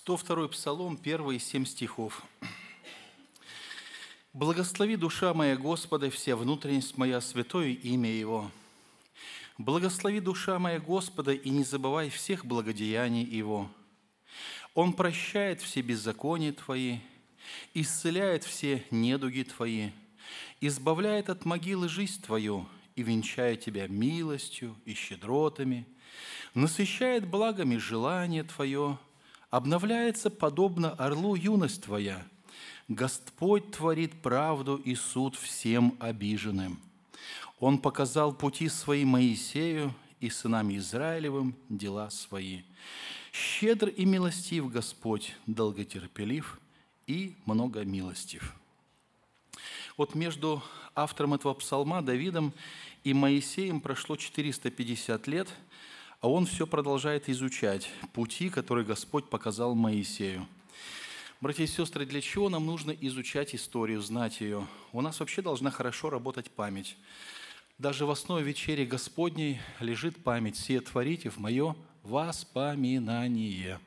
102-й Псалом, первые 7 стихов. «Благослови, душа моя, Господа, вся внутренность моя, святое имя Его. Благослови, душа моя, Господа, и не забывай всех благодеяний Его. Он прощает все беззакония Твои, исцеляет все недуги Твои, избавляет от могилы жизнь Твою и венчает Тебя милостью и щедротами, насыщает благами желание Твое, обновляется подобно орлу юность Твоя. Господь творит правду и суд всем обиженным. Он показал пути свои Моисею и сынам Израилевым дела свои. Щедр и милостив Господь, долготерпелив и многомилостив». Вот между автором этого псалма, Давидом, и Моисеем прошло 450 лет, а он все продолжает изучать пути, которые Господь показал Моисею. Братья и сестры, для чего нам нужно изучать историю, знать ее? У нас вообще должна хорошо работать память. Даже в основе вечери Господней лежит память. «Сие творите в мое воспоминание».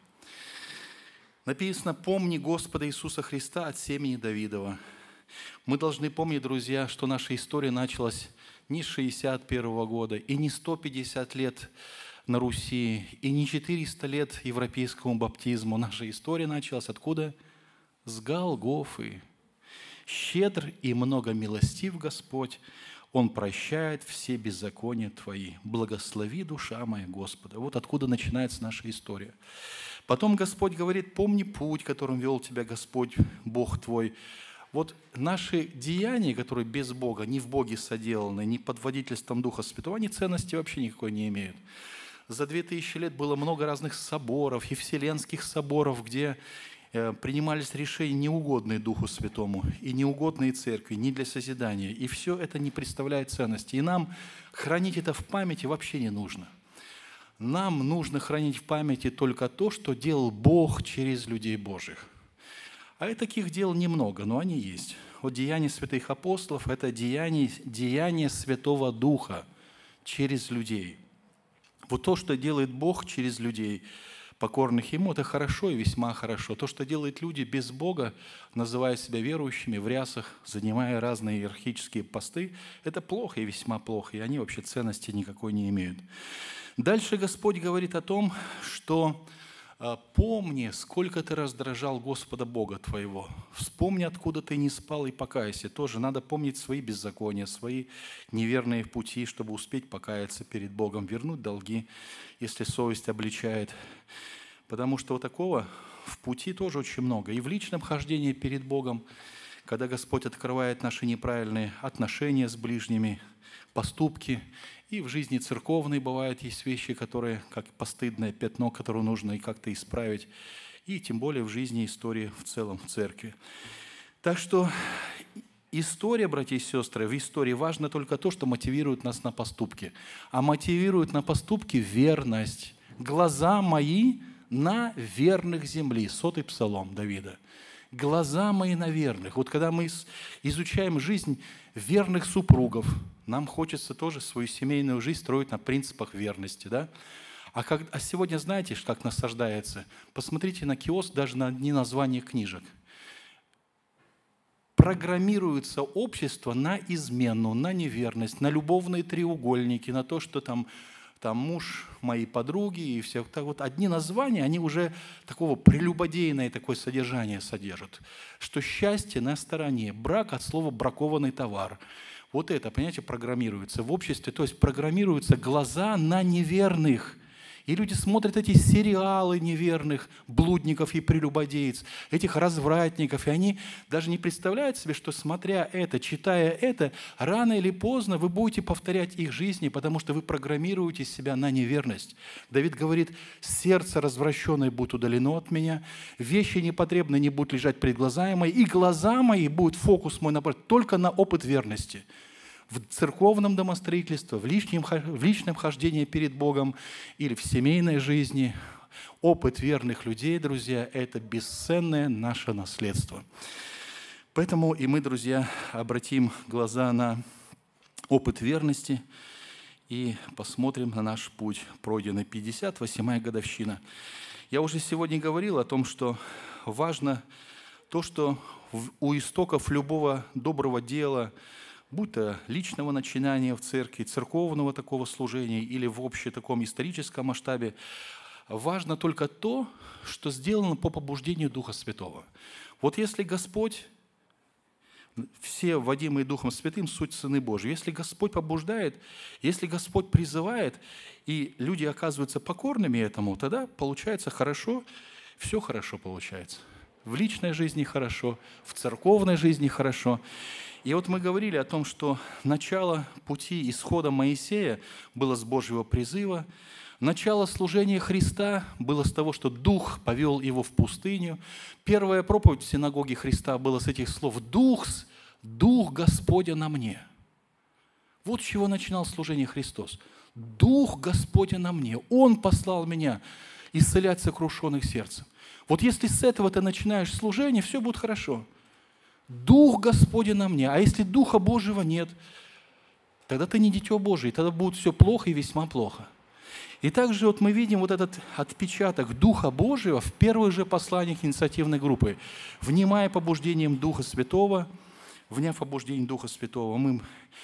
Написано: «Помни Господа Иисуса Христа от семени Давидова». Мы должны помнить, друзья, что наша история началась не с 61 года, и не 150 лет на Руси, и не 400 лет европейскому баптизму. Наша история началась откуда? С Голгофы. «Щедр и много милостив Господь, Он прощает все беззакония Твои. Благослови, душа моя, Господа». Вот откуда начинается наша история. Потом Господь говорит: «Помни путь, которым вел тебя Господь, Бог твой». Вот наши деяния, которые без Бога, не в Боге соделаны, не под водительством Духа Святого, они ценности вообще никакой не имеют. За 2000 лет было много разных соборов и вселенских соборов, где принимались решения, неугодные Духу Святому и неугодные Церкви, не для созидания. И все это не представляет ценности. И нам хранить это в памяти вообще не нужно. Нам нужно хранить в памяти только то, что делал Бог через людей Божьих. А таких дел немного, но они есть. Вот деяния святых апостолов – это деяние Святого Духа через людей. Вот то, что делает Бог через людей, покорных Ему, это хорошо и весьма хорошо. То, что делают люди без Бога, называя себя верующими, в рясах, занимая разные иерархические посты, это плохо и весьма плохо, и они вообще ценности никакой не имеют. Дальше Господь говорит о том, что «помни, сколько ты раздражал Господа Бога твоего. Вспомни, откуда ты не спал, и покайся». Тоже надо помнить свои беззакония, свои неверные пути, чтобы успеть покаяться перед Богом, вернуть долги, если совесть обличает. Потому что вот такого в пути тоже очень много. И в личном хождении перед Богом, когда Господь открывает наши неправильные отношения с ближними, поступки. И в жизни церковной бывают есть вещи, которые, как постыдное пятно, которое нужно и как-то исправить. И тем более в жизни истории в целом в церкви. Так что история, братья и сестры, в истории важно только то, что мотивирует нас на поступки. А мотивирует на поступки верность. «Глаза мои на верных земли». 100-й псалом Давида. «Глаза мои на верных». Вот когда мы изучаем жизнь верных супругов, нам хочется тоже свою семейную жизнь строить на принципах верности, да? А сегодня знаете, как насаждается? Посмотрите на киоск, даже на одни названия книжек. Программируется общество на измену, на неверность, на любовные треугольники, на то, что там муж моей подруги и все. Так вот, одни названия, они уже такого прелюбодейное такое содержание содержат. Что счастье на стороне, брак от слова бракованный товар. Вот это, понимаете, программируется в обществе, то есть программируются глаза на неверных. И люди смотрят эти сериалы неверных блудников и прелюбодеец, этих развратников, и они даже не представляют себе, что, смотря это, читая это, рано или поздно вы будете повторять их жизни, потому что вы программируете себя на неверность. Давид говорит: «Сердце развращенное будет удалено от меня, вещи непотребные не будут лежать пред глазами мои, и глаза мои будут фокус мой направлен только на опыт верности». В церковном домостроительстве, в личном хождении перед Богом или в семейной жизни опыт верных людей, друзья, это бесценное наше наследство. Поэтому и мы, друзья, обратим глаза на опыт верности и посмотрим на наш путь, пройденный 58-я годовщина. Я уже сегодня говорил о том, что важно то, что у истоков любого доброго дела, будь то личного начинания в церкви, церковного такого служения или в общем таком историческом масштабе, важно только то, что сделано по побуждению Духа Святого. Вот если Господь, все водимые Духом Святым, суть сыны Божьи, если Господь побуждает, если Господь призывает, и люди оказываются покорными этому, тогда получается хорошо, все хорошо получается. В личной жизни хорошо, в церковной жизни хорошо. И вот мы говорили о том, что начало пути исхода Моисея было с Божьего призыва, начало служения Христа было с того, что Дух повел его в пустыню. Первая проповедь в синагоге Христа была с этих слов: «Дух Господня на мне». Вот с чего начинал служение Христос. «Дух Господня на мне». Он послал меня исцелять сокрушенных сердцем. Вот если с этого ты начинаешь служение, все будет хорошо. Дух Господень на мне. А если Духа Божьего нет, тогда ты не дитё Божие, тогда будет все плохо и весьма плохо. И также вот мы видим вот этот отпечаток Духа Божьего в первых же посланиях инициативной группы. Внимая побуждением Духа Святого, вняв побуждением Духа Святого, мы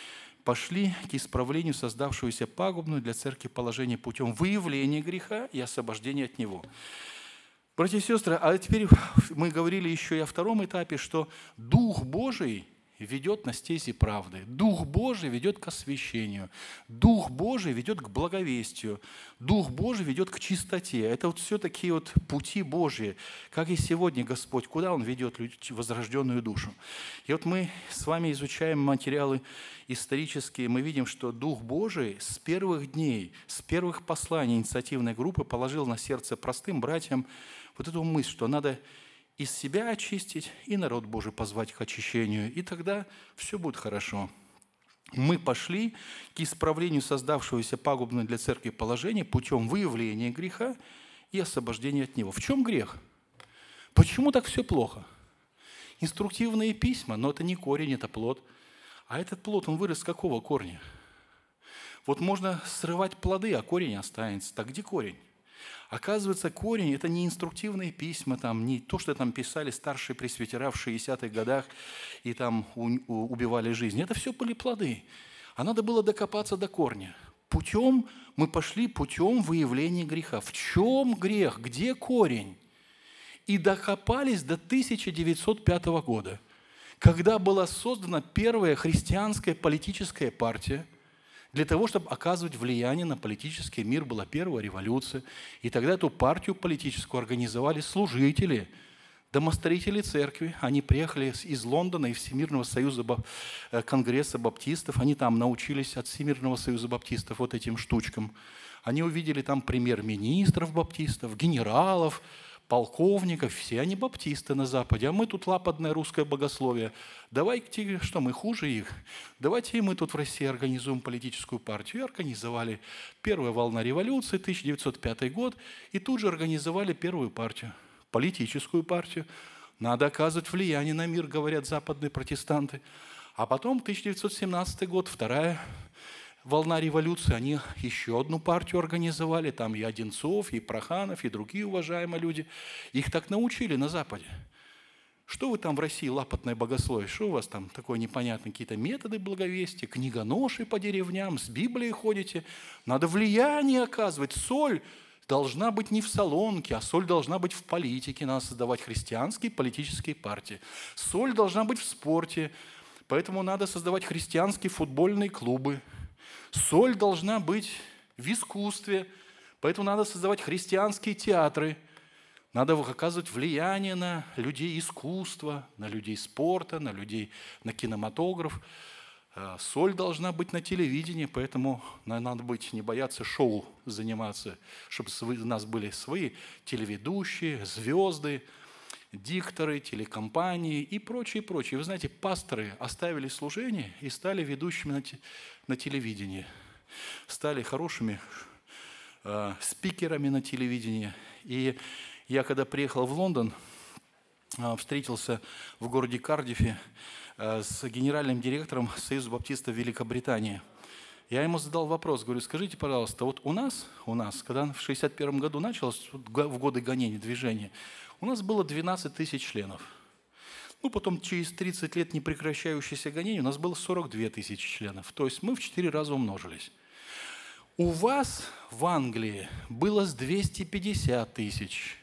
пошли к исправлению создавшегося пагубную для церкви положения путем выявления греха и освобождения от него. Братья и сестры, а теперь мы говорили еще и о втором этапе, что Дух Божий ведет на стези правды. Дух Божий ведет к освящению. Дух Божий ведет к благовестию. Дух Божий ведет к чистоте. Это вот все такие вот пути Божьи. Как и сегодня Господь, куда Он ведет возрожденную душу. И вот мы с вами изучаем материалы исторические. Мы видим, что Дух Божий с первых дней, с первых посланий инициативной группы положил на сердце простым братьям вот эту мысль, что надо из себя очистить и народ Божий позвать к очищению, и тогда все будет хорошо. Мы пошли к исправлению создавшегося пагубного для церкви положения путем выявления греха и освобождения от него. В чем грех? Почему так все плохо? Инструктивные письма, но это не корень, это плод. А этот плод, он вырос с какого корня? Вот можно срывать плоды, а корень останется. Так где корень? Оказывается, корень – это не инструктивные письма, там, не то, что там писали старшие пресвитера в 60-х годах и там убивали жизнь. Это все были плоды. А надо было докопаться до корня. Мы пошли путем выявления греха. В чем грех? Где корень? И докопались до 1905 года, когда была создана первая христианская политическая партия. Для того, чтобы оказывать влияние на политический мир, была первая революция. И тогда эту партию политическую организовали служители, домостроители церкви. Они приехали из Лондона и Всемирного союза Конгресса баптистов. Они там научились от Всемирного союза баптистов вот этим штучкам. Они увидели там премьер-министров баптистов, генералов, полковников, все они баптисты на Западе, а мы тут лападное русское богословие. Давайте, что мы хуже их? Давайте мы тут в России организуем политическую партию. И организовали первая волна революции, 1905 год, и тут же организовали первую партию, политическую партию. Надо оказывать влияние на мир, говорят западные протестанты. А потом 1917 год, вторая волна революции, они еще одну партию организовали, там и Одинцов, и Проханов, и другие уважаемые люди. Их так научили на Западе. Что вы там в России, лапотное богословие, что у вас там такое непонятное, какие-то методы благовестия, книгоноши по деревням, с Библией ходите. Надо влияние оказывать. Соль должна быть не в солонке, а соль должна быть в политике. Надо создавать христианские политические партии. Соль должна быть в спорте, поэтому надо создавать христианские футбольные клубы. Соль должна быть в искусстве, поэтому надо создавать христианские театры. Надо оказывать влияние на людей искусства, на людей спорта, на людей, на кинематограф. Соль должна быть на телевидении, поэтому надо быть, не бояться шоу заниматься, чтобы у нас были свои телеведущие, звезды, дикторы, телекомпании и прочее, прочее. Вы знаете, пасторы оставили служение и стали ведущими на телевидении. Стали хорошими спикерами на телевидении. И я, когда приехал в Лондон, встретился в городе Кардифе с генеральным директором Союза баптистов Великобритании. Я ему задал вопрос, говорю, скажите, пожалуйста, вот у нас, когда в 61 году началось, в годы гонения движения, у нас было 12 тысяч членов. Ну, потом через 30 лет непрекращающееся гонение у нас было 42 тысячи членов. То есть мы в 4 раза умножились. У вас в Англии было с 250 тысяч,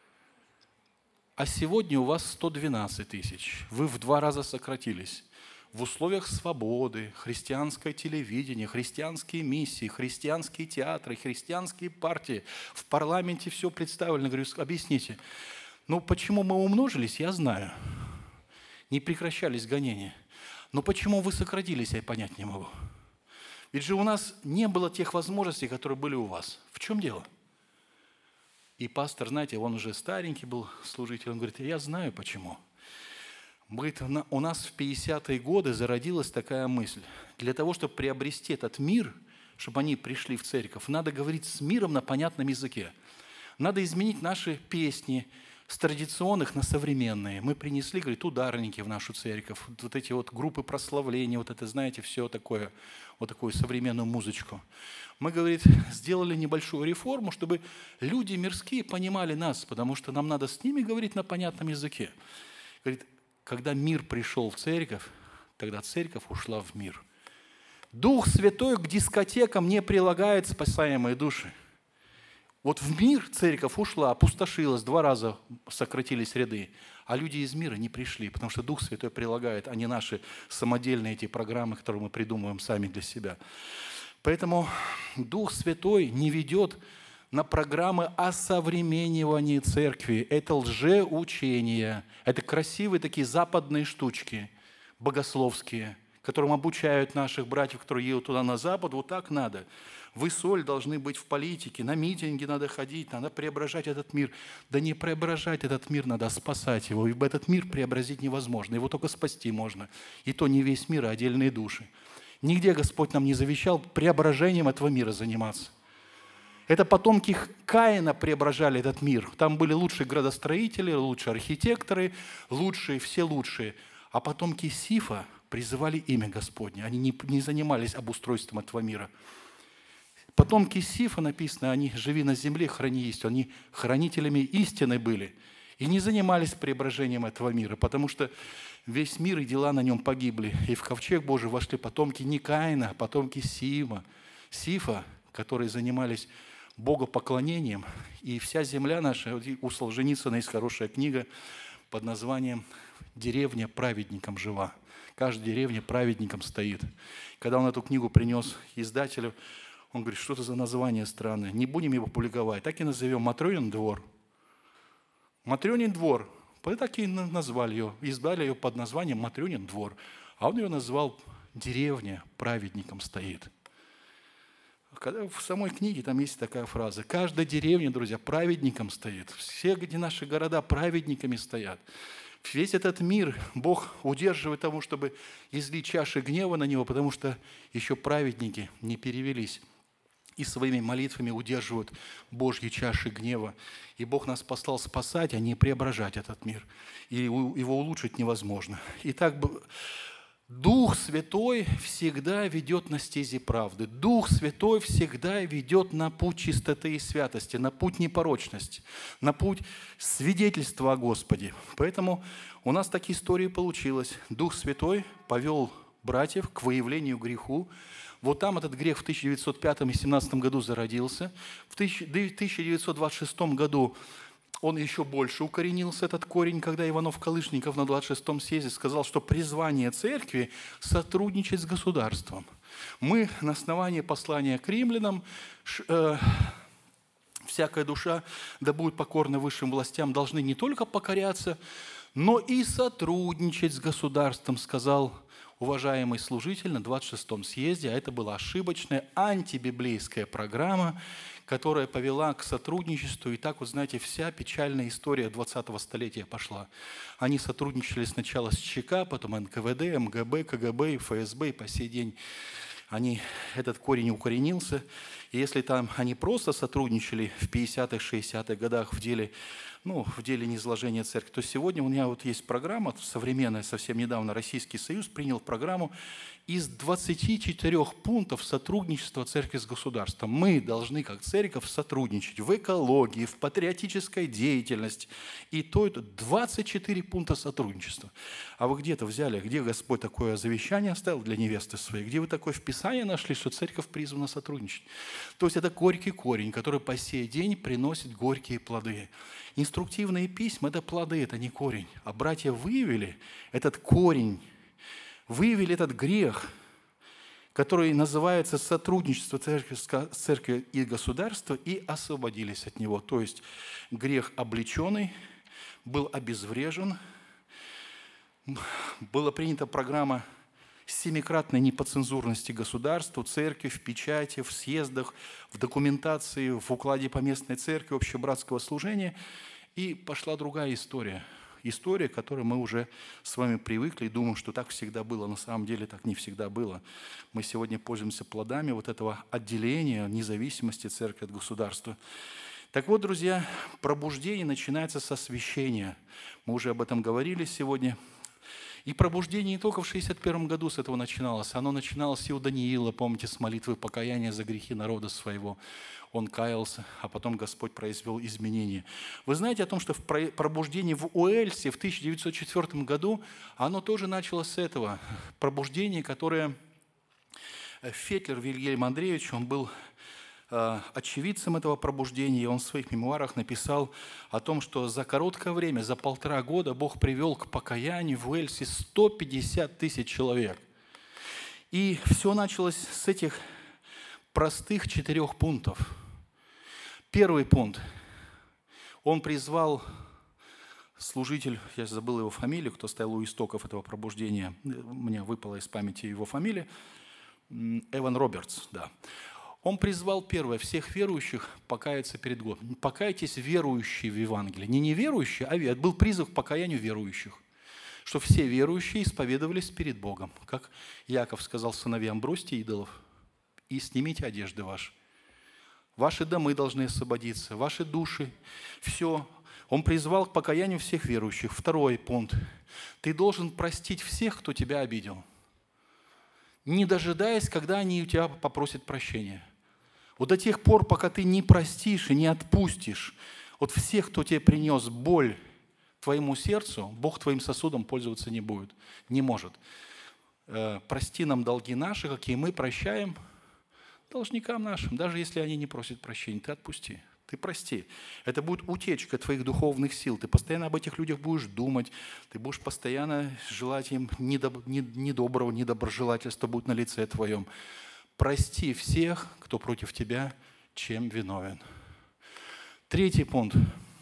а сегодня у вас 112 тысяч. Вы в 2 раза сократились. В условиях свободы, христианское телевидение, христианские миссии, христианские театры, христианские партии. В парламенте все представлено. Говорю, объясните. Ну, почему мы умножились, я знаю. Не прекращались гонения. Но почему вы сократились, я понять не могу. Ведь же у нас не было тех возможностей, которые были у вас. В чем дело? И пастор, знаете, он уже старенький был служитель, он говорит, я знаю почему. Говорит, у нас в 50-е годы зародилась такая мысль. Для того, чтобы приобрести этот мир, чтобы они пришли в церковь, надо говорить с миром на понятном языке. Надо изменить наши песни с традиционных на современные. Мы принесли, говорит, ударники в нашу церковь, вот эти вот группы прославления, вот это, знаете, все такое, вот такую современную музычку. Мы, говорит, сделали небольшую реформу, чтобы люди мирские понимали нас, потому что нам надо с ними говорить на понятном языке. Говорит, когда мир пришел в церковь, тогда церковь ушла в мир. Дух Святой к дискотекам не прилагает спасаемые души. Вот в мир церковь ушла, опустошилась, 2 раза сократились ряды, а люди из мира не пришли, потому что Дух Святой прилагает, а не наши самодельные эти программы, которые мы придумываем сами для себя. Поэтому Дух Святой не ведет на программы осовременивания церкви. Это лжеучения, это красивые такие западные штучки, богословские, которым обучают наших братьев, которые едут туда на запад, вот так надо. Вы соль должны быть в политике, на митинги надо ходить, надо преображать этот мир. Да не преображать этот мир, надо спасать его, ибо этот мир преобразить невозможно, его только спасти можно. И то не весь мир, а отдельные души. Нигде Господь нам не завещал преображением этого мира заниматься. Это потомки Каина преображали этот мир. Там были лучшие градостроители, лучшие архитекторы, лучшие, все лучшие. А потомки Сифа призывали имя Господне. Они не занимались обустройством этого мира. Потомки Сифа, написано, они живи на земле, храни истину. Они хранителями истины были. И не занимались преображением этого мира, потому что весь мир и дела на нем погибли. И в ковчег Божий вошли потомки не Каина, а потомки Сифа, которые занимались богопоклонением. И вся земля наша, у Солженицына есть хорошая книга под названием «Деревня праведникам жива». Каждая деревня праведником стоит. Когда он эту книгу принес издателю, он говорит, что это за название странное, не будем его публиковать, так и назовем «Матрёнин двор». «Матрёнин двор», так и назвали ее, издали ее под названием «Матрёнин двор». А он ее назвал «Деревня праведником стоит». Когда в самой книге там есть такая фраза, каждая деревня, друзья, праведником стоит, все наши города праведниками стоят. Весь этот мир Бог удерживает тому, чтобы излить чаши гнева на него, потому что еще праведники не перевелись и своими молитвами удерживают Божьи чаши гнева. И Бог нас послал спасать, а не преображать этот мир. И его улучшить невозможно. Итак, Дух Святой всегда ведет на стези правды. Дух Святой всегда ведет на путь чистоты и святости, на путь непорочности, на путь свидетельства о Господе. Поэтому у нас так история получилась. Дух Святой повел братьев к выявлению греху. Вот там этот грех в 1905 и 1917 году зародился. В 1926 году он еще больше укоренился, этот корень, когда Иванов Калышников на 26-м съезде сказал, что призвание церкви – сотрудничать с государством. Мы на основании послания к римлянам, всякая душа, да будет покорна высшим властям, должны не только покоряться, но и сотрудничать с государством, сказал уважаемый служитель на 26-м съезде. А это была ошибочная антибиблейская программа, которая повела к сотрудничеству. И так, вот знаете, вся печальная история 20-го столетия пошла. Они сотрудничали сначала с ЧК, потом НКВД, МГБ, КГБ и ФСБ, и по сей день этот корень укоренился. И если там они просто сотрудничали в 50-х, 60-х годах в деле низложения церкви, то сегодня у меня вот есть программа современная, совсем недавно Российский Союз принял программу, из 24 пунктов сотрудничества церкви с государством. Мы должны, как церковь, сотрудничать в экологии, в патриотической деятельности. И то это 24 пункта сотрудничества. А вы где-то взяли, где Господь такое завещание оставил для невесты своей? Где вы такое в Писании нашли, что церковь призвана сотрудничать? То есть это горький корень, который по сей день приносит горькие плоды. Инструктивные письма – это плоды, это не корень. А братья выявили этот корень, выявили этот грех, который называется сотрудничество церкви и государства, и освободились от него. То есть грех облеченный, был обезврежен, была принята программа семикратной неподцензурности государству, церкви, в печати, в съездах, в документации, в укладе поместной церкви, общебратского служения. И пошла другая история. История, к которой мы уже с вами привыкли и думаем, что так всегда было. На самом деле так не всегда было. Мы сегодня пользуемся плодами вот этого отделения, независимости церкви от государства. Так вот, друзья, пробуждение начинается с освящения. Мы уже об этом говорили сегодня. И пробуждение не только в 61 году с этого начиналось. Оно начиналось и у Даниила, помните, с молитвы покаяния за грехи народа своего. Он каялся, а потом Господь произвел изменения. Вы знаете о том, что в пробуждении в Уэльсе в 1904 году, оно тоже началось с этого. Пробуждение, которое Фетлер Вильгельм Андреевич, он был очевидцем этого пробуждения, и он в своих мемуарах написал о том, что за короткое время, за 1,5 года Бог привел к покаянию в Уэльсе 150 тысяч человек. И все началось с этих простых 4 пунктов. Первый пункт. Он призвал служитель, я забыл его фамилию, кто стоял у истоков этого пробуждения, мне выпала из памяти его фамилия, Эван Робертс, да. Он призвал, первое, всех верующих покаяться перед Господом. Покайтесь, верующие в Евангелие. Не неверующие, а был призыв к покаянию верующих. Что все верующие исповедовались перед Богом. Как Иаков сказал сыновьям: бросьте идолов и снимите одежды ваши. Ваши домы должны освободиться, ваши души, все. Он призвал к покаянию всех верующих. Второй пункт. Ты должен простить всех, кто тебя обидел, не дожидаясь, когда они у тебя попросят прощения. Вот до тех пор, пока ты не простишь и не отпустишь вот всех, кто тебе принес боль твоему сердцу, Бог твоим сосудом пользоваться не будет, не может. Прости нам долги наши, какие мы прощаем должникам нашим, даже если они не просят прощения, ты отпусти. Ты прости. Это будет утечка твоих духовных сил. Ты постоянно об этих людях будешь думать. Ты будешь постоянно желать им недоброго, недоброжелательства будет на лице твоем. Прости всех, кто против тебя, чем виновен. Третий пункт.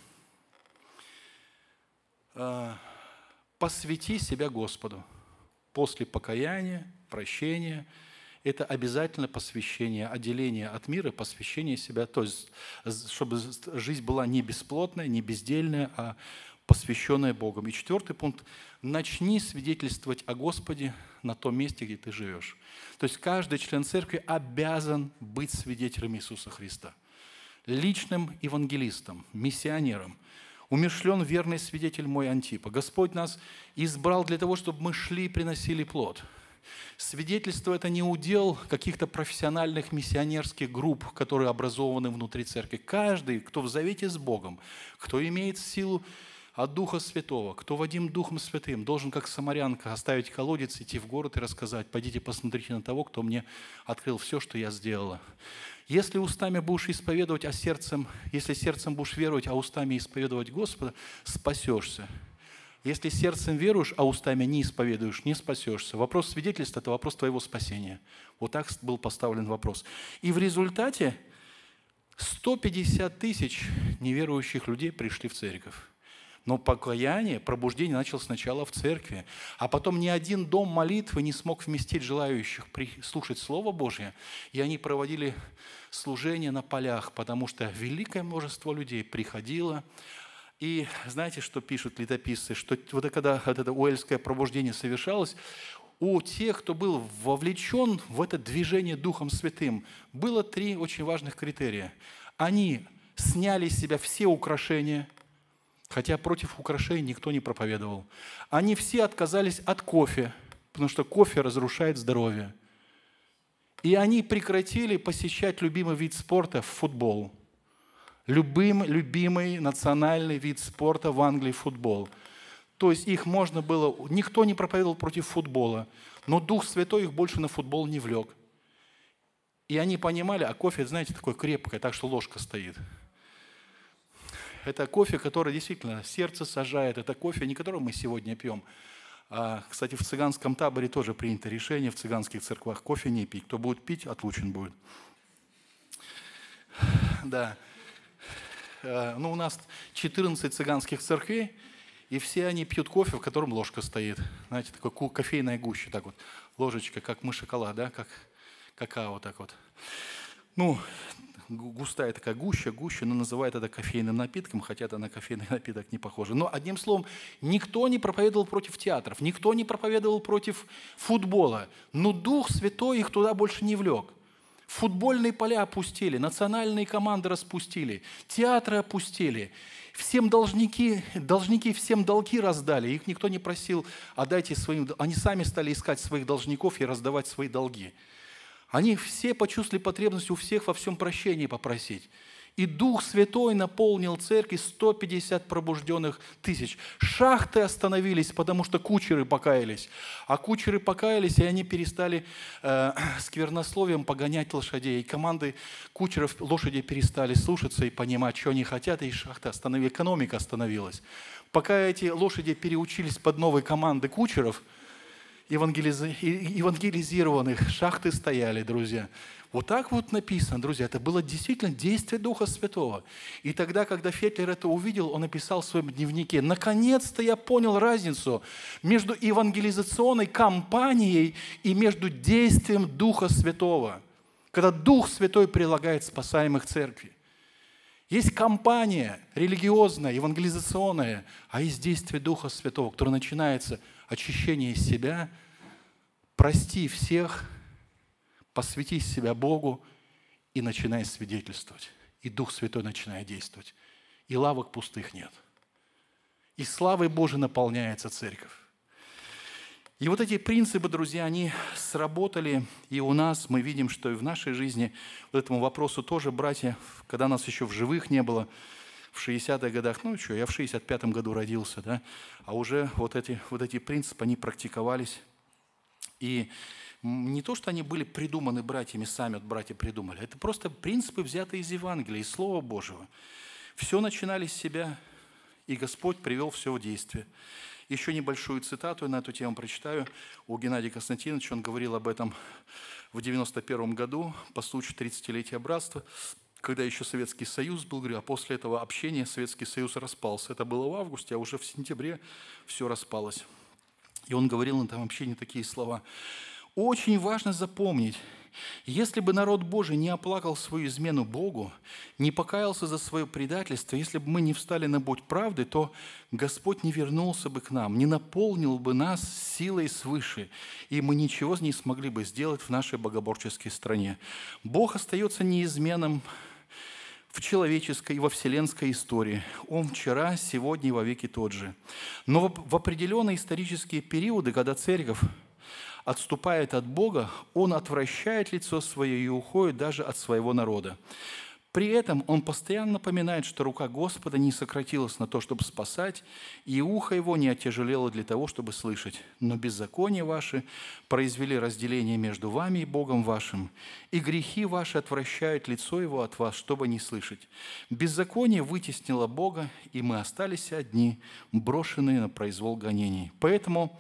Посвяти себя Господу. После покаяния, прощения – это обязательно посвящение, отделение от мира, посвящение себя, то есть, чтобы жизнь была не бесплотная, не бездельная, а посвященная Богом. И 4 пункт. Начни свидетельствовать о Господе на том месте, где ты живешь. То есть каждый член церкви обязан быть свидетелем Иисуса Христа. Личным евангелистом, миссионером. Умершлен верный свидетель мой Антипа. Господь нас избрал для того, чтобы мы шли и приносили плод. Свидетельство – это не удел каких-то профессиональных миссионерских групп, которые образованы внутри церкви. Каждый, кто в завете с Богом, кто имеет силу от Духа Святого, кто водим Духом Святым, должен, как самарянка, оставить колодец, идти в город и рассказать: пойдите посмотрите на того, кто мне открыл все, что я сделала. Если устами будешь исповедовать, если сердцем будешь веровать, а устами исповедовать Господа, спасешься. Если сердцем веруешь, а устами не исповедуешь, не спасешься. Вопрос свидетельства – это вопрос твоего спасения. Вот так был поставлен вопрос. И в результате 150 тысяч неверующих людей пришли в церковь. Но покаяние, пробуждение началось сначала в церкви, а потом ни один дом молитвы не смог вместить желающих слушать Слово Божье, и они проводили служение на полях, потому что великое множество людей приходило. И знаете, что пишут летописцы? Что вот когда это уэльское пробуждение совершалось, у тех, кто был вовлечен в это движение Духом Святым, было 3 очень важных критерия. Они сняли с себя все украшения, хотя против украшений никто не проповедовал. Они все отказались от кофе, потому что кофе разрушает здоровье. И они прекратили посещать любимый вид спорта – футбол. Любимый национальный вид спорта в Англии – футбол. То есть их можно было… Никто не проповедовал против футбола, но Дух Святой их больше на футбол не влек. И они понимали, а кофе, знаете, такое крепкое, так что ложка стоит. Это кофе, который действительно сердце сажает. Это кофе, не который мы сегодня пьем. Кстати, в цыганском таборе тоже принято решение, в цыганских церквах кофе не пить. Кто будет пить, отлучен будет. Да. Ну, у нас 14 цыганских церквей, и все они пьют кофе, в котором ложка стоит. Знаете, такой кофейная гуща, так вот. Ложечка, как мы шоколад, да, как какао, так вот. Ну, густая такая гуща, но называют это кофейным напитком, хотя это на кофейный напиток не похоже. Но, одним словом, никто не проповедовал против театров, никто не проповедовал против футбола, но Дух Святой их туда больше не влек. Футбольные поля опустили, национальные команды распустили, театры опустили, всем должники всем долги раздали, их никто не просил, отдайте своим, они сами стали искать своих должников и раздавать свои долги. Они все почувствовали потребность у всех во всем прощении попросить. И Дух Святой наполнил церкви 150 пробужденных тысяч. Шахты остановились, потому что кучеры покаялись. А кучеры покаялись, и они перестали сквернословием погонять лошадей. И команды кучеров лошади перестали слушаться и понимать, что они хотят, и шахты остановились, экономика остановилась. Пока эти лошади переучились под новые команды кучеров, евангелизированных, шахты стояли, друзья. Вот так вот написано, друзья, это было действительно действие Духа Святого. И тогда, когда Фетлер это увидел, он написал в своем дневнике: наконец-то я понял разницу между евангелизационной кампанией и между действием Духа Святого, когда Дух Святой прилагает спасаемых церкви. Есть кампания религиозная, евангелизационная, а есть действие Духа Святого, которое начинается очищение себя, прости всех, посвяти себя Богу и начинай свидетельствовать. И Дух Святой начинает действовать. И лавок пустых нет. И славой Божией наполняется церковь. И вот эти принципы, друзья, они сработали и у нас. Мы видим, что и в нашей жизни вот этому вопросу тоже, братья, когда нас еще в живых не было, в 60-х годах, ну что, я в 65-м году родился, да, а уже вот эти принципы, они практиковались. И не то, что они были придуманы братьями, сами вот братья придумали, это просто принципы, взятые из Евангелия, из Слова Божьего. Все начинали с себя, и Господь привел все в действие. Еще небольшую цитату на эту тему прочитаю. У Геннадия Константиновича, он говорил об этом в 91 году по случаю 30-летия братства, когда еще Советский Союз был, говорю, а после этого общения Советский Союз распался. Это было в августе, а уже в сентябре все распалось. И он говорил на этом общении такие слова. Очень важно запомнить, если бы народ Божий не оплакал свою измену Богу, не покаялся за свое предательство, если бы мы не встали на путь правды, то Господь не вернулся бы к нам, не наполнил бы нас силой свыше, и мы ничего не смогли бы сделать в нашей богоборческой стране. Бог остается неизменным в человеческой и во вселенской истории. Он вчера, сегодня и вовеки тот же. Но в определенные исторические периоды, когда церковь отступает от Бога, Он отвращает лицо свое и уходит даже от своего народа. При этом Он постоянно напоминает, что рука Господа не сократилась на то, чтобы спасать, и ухо Его не оттяжелело для того, чтобы слышать. Но беззакония ваши произвели разделение между вами и Богом вашим, и грехи ваши отвращают лицо Его от вас, чтобы не слышать. Беззаконие вытеснило Бога, и мы остались одни, брошенные на произвол гонений. Поэтому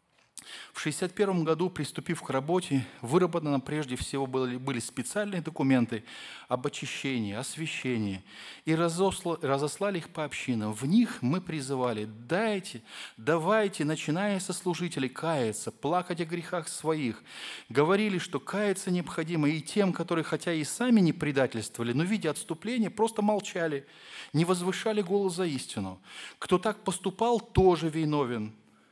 в 1961 году, приступив к работе, выработаны прежде всего были специальные документы об очищении, освящении, и разослали их по общинам. В них мы призывали: давайте, начиная со служителей, каяться, плакать о грехах своих. Говорили, что каяться необходимо и тем, которые хотя и сами не предательствовали, но, видя отступление, просто молчали, не возвышали голос за истину. Кто так поступал, тоже виновен.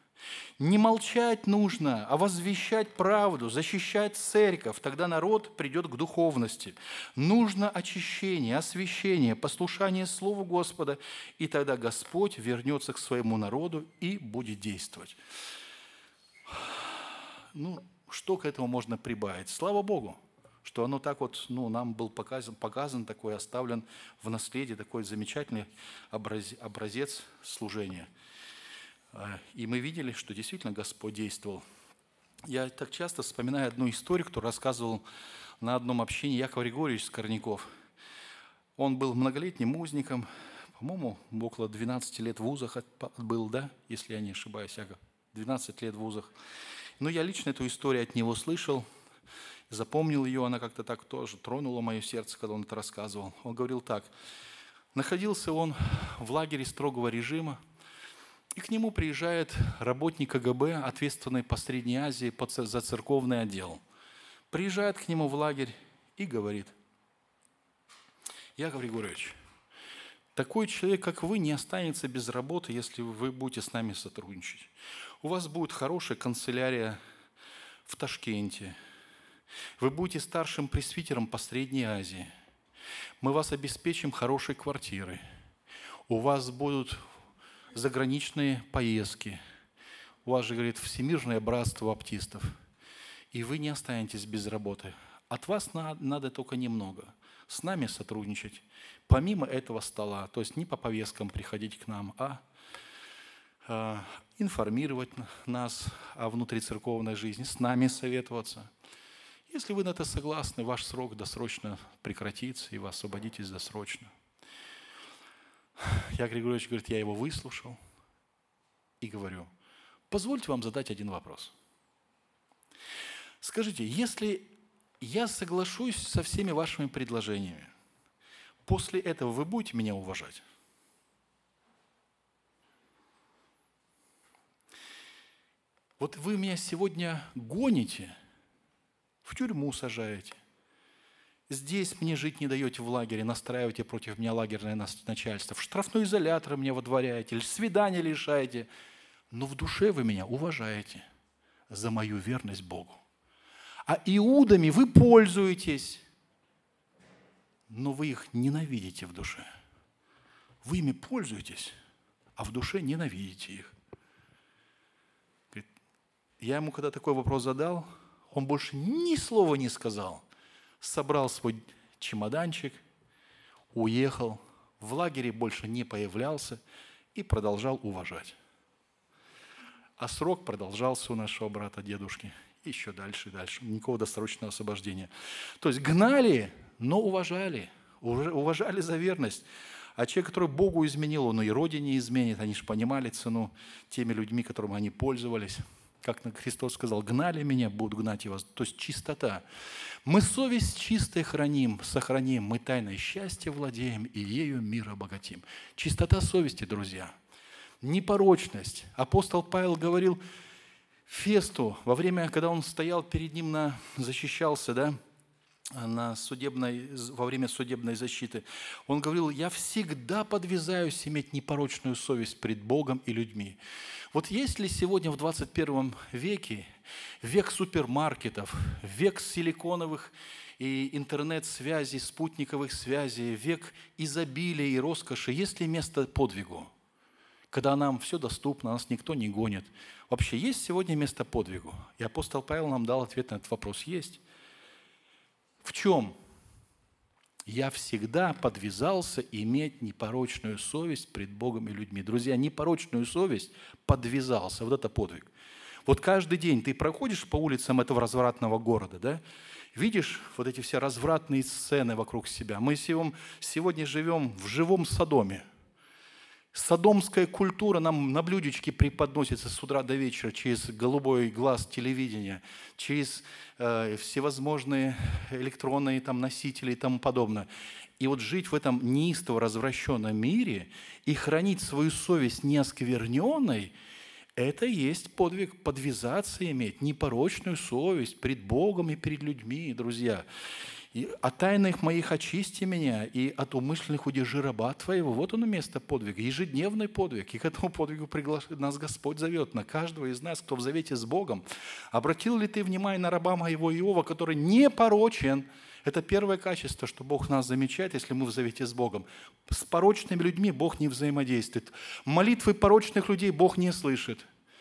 Не молчать нужно, а возвещать правду, защищать церковь. Тогда народ придет к духовности. Нужно очищение, освящение, послушание Слову Господа. И тогда Господь вернется к своему народу и будет действовать. что к этому можно прибавить? Слава Богу, что оно так вот, нам был показан такой, оставлен в наследие такой замечательный образец служения. И мы видели, что действительно Господь действовал. Я так часто вспоминаю одну историю, которую рассказывал на одном общении Яков Григорьевич Скорняков. Он был многолетним узником, по-моему, около 12 лет в вузах был, да, если я не ошибаюсь, Яков, 12 лет в вузах. Но я лично эту историю от него слышал, запомнил ее, она как-то так тоже тронула мое сердце, когда он это рассказывал. Он говорил так: находился он в лагере строгого режима, и к нему приезжает работник КГБ, ответственный по Средней Азии за церковный отдел. Приезжает к нему в лагерь и говорит: Яков Григорьевич, такой человек, как вы, не останется без работы, если вы будете с нами сотрудничать. У вас будет хорошая канцелярия в Ташкенте. Вы будете старшим пресвитером по Средней Азии. Мы вас обеспечим хорошей квартирой. У вас будут заграничные поездки. У вас же, говорит, всемирное братство баптистов. И вы не останетесь без работы. От вас надо только немного. С нами сотрудничать. Помимо этого стола, то есть не по повесткам приходить к нам, а информировать нас о внутрицерковной жизни, с нами советоваться. Если вы на это согласны, ваш срок досрочно прекратится, и вы освободитесь досрочно. Яков Григорьевич говорит, я его выслушал и говорю: позвольте вам задать один вопрос. Скажите, если я соглашусь со всеми вашими предложениями, после этого вы будете меня уважать? Вот вы меня сегодня гоните, в тюрьму сажаете, здесь мне жить не даете в лагере, настраиваете против меня лагерное начальство, в штрафной изолятор меня водворяете, свидания лишаете, но в душе вы меня уважаете за мою верность Богу. А иудами вы пользуетесь, но вы их ненавидите в душе. Вы ими пользуетесь, а в душе ненавидите их. Я ему когда такой вопрос задал, он больше ни слова не сказал. Собрал свой чемоданчик, уехал, в лагере больше не появлялся и продолжал уважать. А срок продолжался у нашего брата, дедушки. Еще дальше и дальше. Никакого досрочного освобождения. То есть гнали, но уважали. Уважали за верность. А человек, который Богу изменил, он и родине изменит. Они же понимали цену теми людьми, которыми они пользовались. Как Христос сказал, гнали меня, будут гнать и вас. То есть чистота. Мы совесть чистой храним, сохраним, мы тайное счастье владеем, и ею мир обогатим. Чистота совести, друзья. Непорочность. Апостол Павел говорил Фесту, во время, когда он стоял перед ним, защищался, да, во время судебной защиты, он говорил: я всегда подвязаюсь иметь непорочную совесть пред Богом и людьми. Вот есть ли сегодня в 21 веке, век супермаркетов, век силиконовых и интернет-связей, спутниковых связей, век изобилия и роскоши, есть ли место подвигу? Когда нам все доступно, нас никто не гонит. Вообще есть сегодня место подвигу? И апостол Павел нам дал ответ на этот вопрос. Есть. В чем? Я всегда подвязался иметь непорочную совесть пред Богом и людьми. Друзья, непорочную совесть подвязался. Вот это подвиг. Вот каждый день ты проходишь по улицам этого развратного города, да? Видишь вот эти все развратные сцены вокруг себя. Мы сегодня живем в живом Содоме. Содомская культура нам на блюдечке преподносится с утра до вечера через голубой глаз телевидения, через всевозможные электронные носители и тому подобное. И вот жить в этом неистово развращенном мире и хранить свою совесть неоскверненной, это и есть подвиг, подвязаться иметь непорочную совесть пред Богом и перед людьми, друзья. И от тайных моих очисти меня, и от умышленных удержи раба твоего. Вот оно место подвига, ежедневный подвиг. И к этому подвигу нас Господь зовет, на каждого из нас, кто в завете с Богом. Обратил ли ты внимание на раба моего Иова, который непорочен? Это первое качество, что Бог нас замечает, если мы в завете с Богом. С порочными людьми Бог не взаимодействует. Молитвы порочных людей Бог не слышит.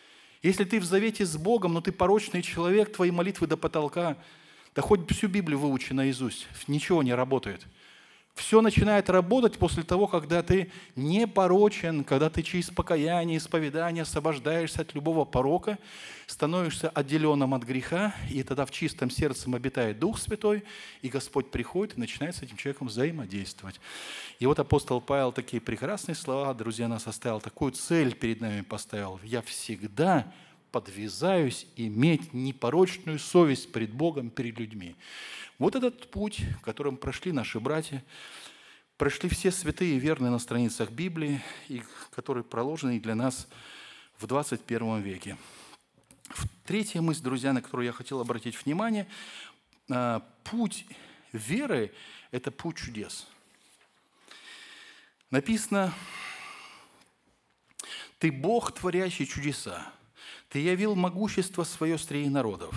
Если ты в завете с Богом, но ты порочный человек, твои молитвы до потолка, да хоть всю Библию выучи наизусть, ничего не работает. Все начинает работать после того, когда ты не порочен, когда ты через покаяние, исповедание освобождаешься от любого порока, становишься отделенным от греха, и тогда в чистом сердце обитает Дух Святой, и Господь приходит и начинает с этим человеком взаимодействовать. И вот апостол Павел такие прекрасные слова, друзья, нас оставил, такую цель перед нами поставил. «Я всегда подвязаюсь иметь непорочную совесть перед Богом, перед людьми». Вот этот путь, которым прошли наши братья, прошли все святые и верные на страницах Библии, и которые проложены для нас в 21 веке. Третья мысль, друзья, на которую я хотел обратить внимание, путь веры – это путь чудес. Написано: «Ты Бог, творящий чудеса, Ты явил могущество свое среди народов».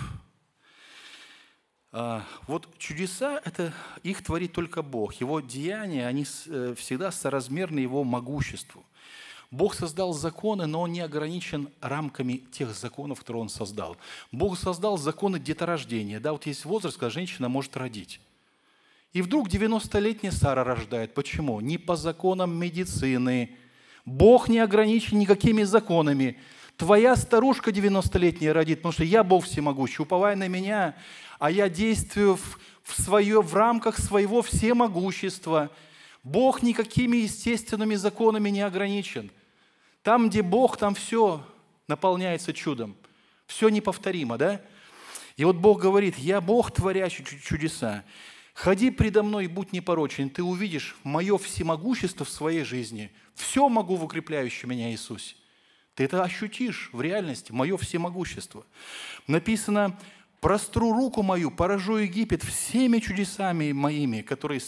Вот чудеса, это их творит только Бог. Его деяния, они всегда соразмерны Его могуществу. Бог создал законы, но Он не ограничен рамками тех законов, которые Он создал. Бог создал законы деторождения. Да, вот есть возраст, когда женщина может родить. И вдруг 90-летняя Сара рождает. Почему? Не по законам медицины. Бог не ограничен никакими законами. Твоя старушка 90-летняя родит, потому что я Бог всемогущий, уповай на меня, а я действую в рамках своего всемогущества. Бог никакими естественными законами не ограничен. Там, где Бог, там все наполняется чудом. Все неповторимо, да? И вот Бог говорит: «Я Бог, творящий чудеса. Ходи предо мной и будь непорочен, ты увидишь мое всемогущество в своей жизни. Все могу в укрепляющем меня Иисусе». Ты это ощутишь в реальности, мое всемогущество. Написано: «Простру руку мою, поражу Египет всеми чудесами моими, которые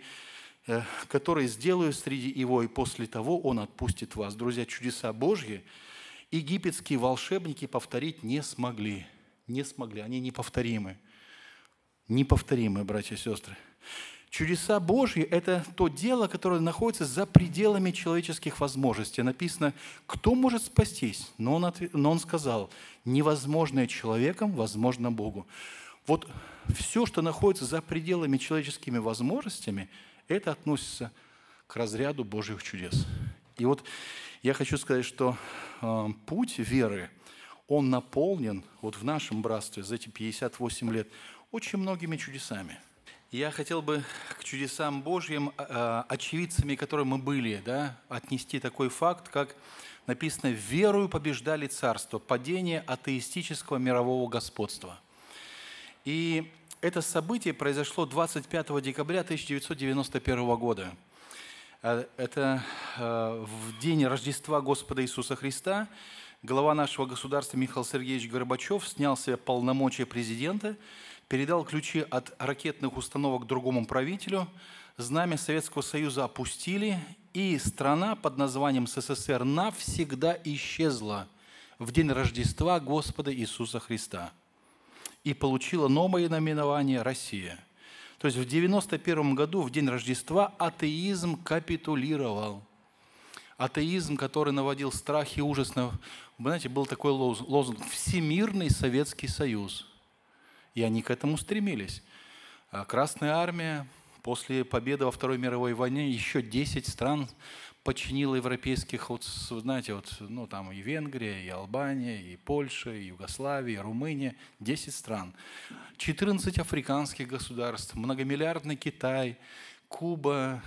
сделаю среди его, и после того он отпустит вас». Друзья, чудеса Божьи египетские волшебники повторить не смогли. Не смогли, они неповторимы. Неповторимы, братья и сестры. Чудеса Божьи – это то дело, которое находится за пределами человеческих возможностей. Написано: «Кто может спастись?» Но он сказал: «Невозможное человеком, возможно Богу». Вот все, что находится за пределами человеческими возможностями, это относится к разряду Божьих чудес. И вот я хочу сказать, что путь веры, он наполнен вот в нашем братстве за эти 58 лет очень многими чудесами. Я хотел бы к чудесам Божьим, очевидцами, которые мы были, да, отнести такой факт, как написано: «Верою побеждали царство, падение атеистического мирового господства». И это событие произошло 25 декабря 1991 года. Это в день Рождества Господа Иисуса Христа глава нашего государства Михаил Сергеевич Горбачев снял с себя полномочия президента, передал ключи от ракетных установок другому правителю, знамя Советского Союза опустили, и страна под названием СССР навсегда исчезла в день Рождества Господа Иисуса Христа и получила новое наименование «Россия». То есть в 1991 году, в день Рождества, атеизм капитулировал. Атеизм, который наводил страх и ужас. Вы знаете, был такой лозунг «Всемирный Советский Союз». И они к этому стремились. Красная армия после победы во Второй мировой войне еще 10 стран подчинила европейских, вот, знаете, вот, ну, там и Венгрия, и Албания, и Польша, и Югославия, и Румыния. 10 стран. 14 африканских государств, многомиллиардный Китай, Куба,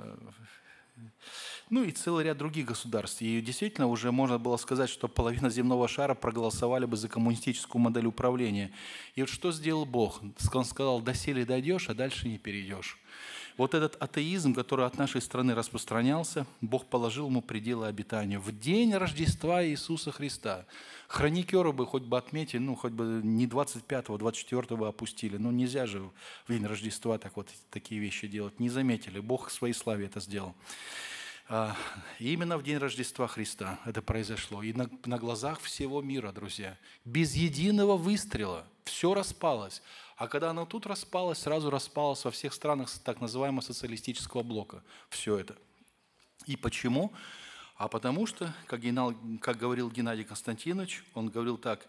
ну и целый ряд других государств. И действительно уже можно было сказать, что половина земного шара проголосовали бы за коммунистическую модель управления. И вот что сделал Бог? Он сказал: доселе дойдешь, а дальше не перейдешь. Вот этот атеизм, который от нашей страны распространялся, Бог положил ему пределы обитания. В день Рождества Иисуса Христа. Хроникеры бы хоть бы отметили, ну хоть бы не 25-го, 24-го бы опустили. Но нельзя же в день Рождества так вот такие вещи делать. Не заметили. Бог в своей славе это сделал. И именно в день Рождества Христа это произошло. И на глазах всего мира, друзья. Без единого выстрела все распалось. А когда оно тут распалось, сразу распалось во всех странах так называемого социалистического блока. Все это. И почему? А потому что, как говорил Геннадий Константинович, он говорил так: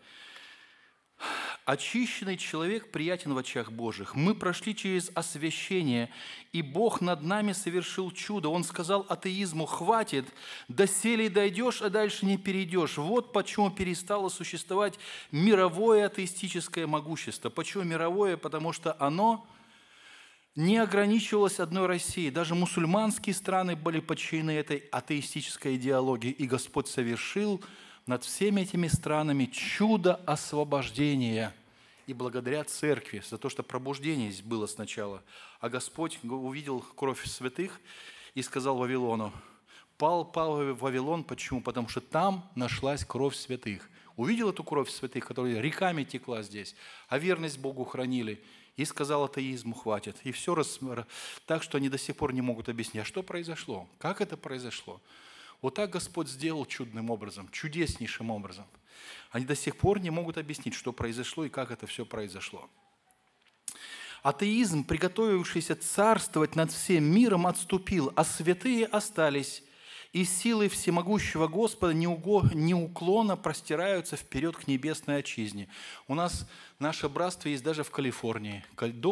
«Очищенный человек приятен в очах Божьих. Мы прошли через освящение, и Бог над нами совершил чудо. Он сказал атеизму: хватит, доселе дойдешь, а дальше не перейдешь». Вот почему перестало существовать мировое атеистическое могущество. Почему мировое? Потому что оно не ограничивалось одной Россией. Даже мусульманские страны были подчинены этой атеистической идеологии, и Господь совершил над всеми этими странами чудо освобождения. И благодаря церкви, за то, что пробуждение здесь было сначала. А Господь увидел кровь святых и сказал Вавилону: пал Вавилон. Почему? Потому что там нашлась кровь святых. Увидел эту кровь святых, которая реками текла здесь, а верность Богу хранили. И сказал атеизму: хватит. И все так, что они до сих пор не могут объяснить, а что произошло, как это произошло. Вот так Господь сделал чудным образом, чудеснейшим образом. Они до сих пор не могут объяснить, что произошло и как это все произошло. Атеизм, приготовившийся царствовать над всем миром, отступил, а святые остались, и силы всемогущего Господа неуклонно простираются вперед к небесной отчизне. У нас наше братство есть даже в Калифорнии.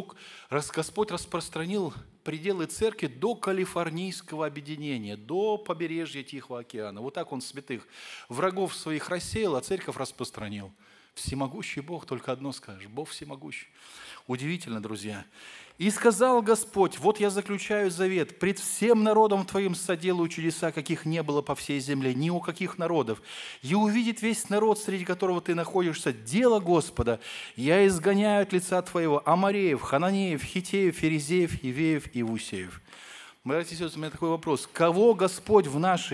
Господь распространил пределы церкви до калифорнийского объединения, до побережья Тихого океана. Вот так Он святых врагов своих рассеял, а церковь распространил. Всемогущий Бог, только одно скажешь: Бог всемогущий. Удивительно, друзья. «И сказал Господь: вот я заключаю завет, пред всем народом твоим соделаю чудеса, каких не было по всей земле, ни у каких народов. И увидит весь народ, среди которого ты находишься, дело Господа. Я изгоняю от лица твоего Амореев, Хананеев, Хитеев, Ферезеев, Ивеев и Иусеев». Братья и сестры, у меня такой вопрос. Кого Господь в наш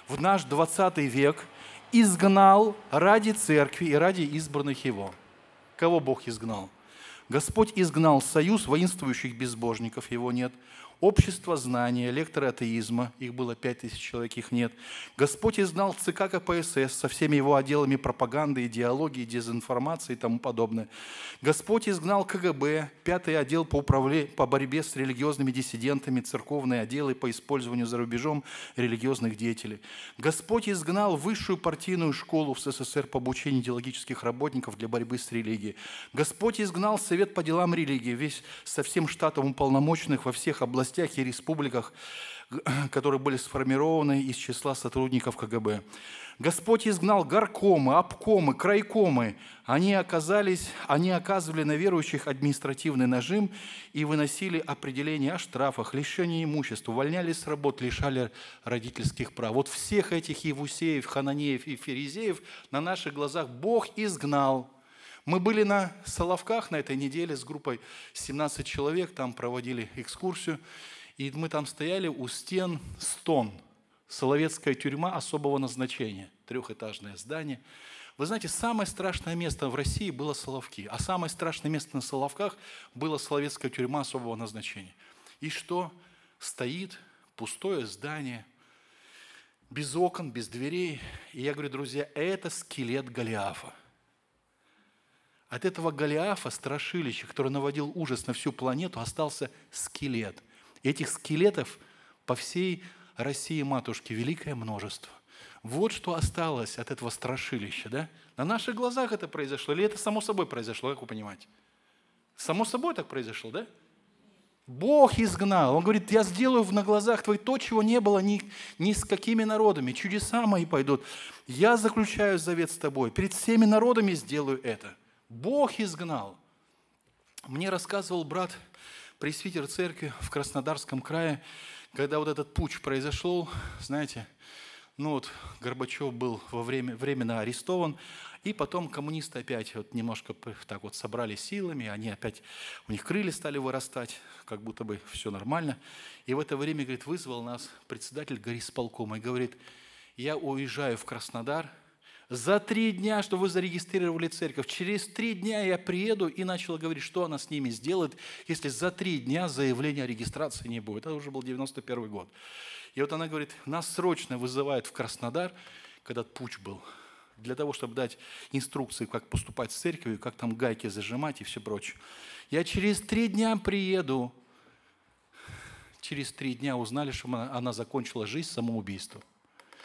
20 век изгнал ради церкви и ради избранных Его? Кого Бог изгнал? Господь изгнал союз воинствующих безбожников, его нет. Общество знания, лекторы атеизма, их было 5000 человек, их нет. Господь изгнал ЦК КПСС со всеми его отделами пропаганды, идеологии, дезинформации и тому подобное. Господь изгнал КГБ, 5-й отдел по борьбе с религиозными диссидентами, церковные отделы по использованию за рубежом религиозных деятелей. Господь изгнал высшую партийную школу в СССР по обучению идеологических работников для борьбы с религией. Господь изгнал Совет по делам религии, весь со всем штатом уполномоченных во всех областях и республиках, которые были сформированы из числа сотрудников КГБ. Господь изгнал горкомы, обкомы, крайкомы. Они оказывали на верующих административный нажим и выносили определения о штрафах, лишении имущества, увольняли с работ, лишали родительских прав. Вот всех этих Иевусеев, Хананеев и Ферезеев на наших глазах Бог изгнал. Мы были на Соловках на этой неделе с группой 17 человек, там проводили экскурсию, и мы там стояли у стен Стон, Соловецкая тюрьма особого назначения, 3-этажное здание. Вы знаете, самое страшное место в России было Соловки, а самое страшное место на Соловках было Соловецкая тюрьма особого назначения. И что? Стоит пустое здание, без окон, без дверей. И я говорю: друзья, это скелет Голиафа. От этого Голиафа, страшилища, который наводил ужас на всю планету, остался скелет. И этих скелетов по всей России, матушке, великое множество. Вот что осталось от этого страшилища. Да? На наших глазах это произошло. Или это само собой произошло, как вы понимаете? Само собой так произошло, да? Бог изгнал. Он говорит: я сделаю на глазах твоих то, чего не было ни с какими народами. Чудеса мои пойдут. Я заключаю завет с тобой. Перед всеми народами сделаю это. Бог изгнал. Мне рассказывал брат, пресвитер церкви в Краснодарском крае, когда вот этот путч произошел, знаете, Горбачев был временно арестован, и потом коммунисты опять немножко так собрали силами, они опять, у них крылья стали вырастать, как будто бы все нормально. И в это время, говорит, вызвал нас председатель горисполкома и говорит: я уезжаю в Краснодар, за 3 дня, что вы зарегистрировали церковь, через 3 дня я приеду, и начал говорить, что она с ними сделает, если за 3 дня заявления о регистрации не будет. Это уже был 91 год. И вот она говорит: нас срочно вызывают в Краснодар, когда путч был, для того, чтобы дать инструкции, как поступать с церковью, как там гайки зажимать и все прочее. Я через 3 дня приеду. Через 3 дня узнали, что она закончила жизнь самоубийством.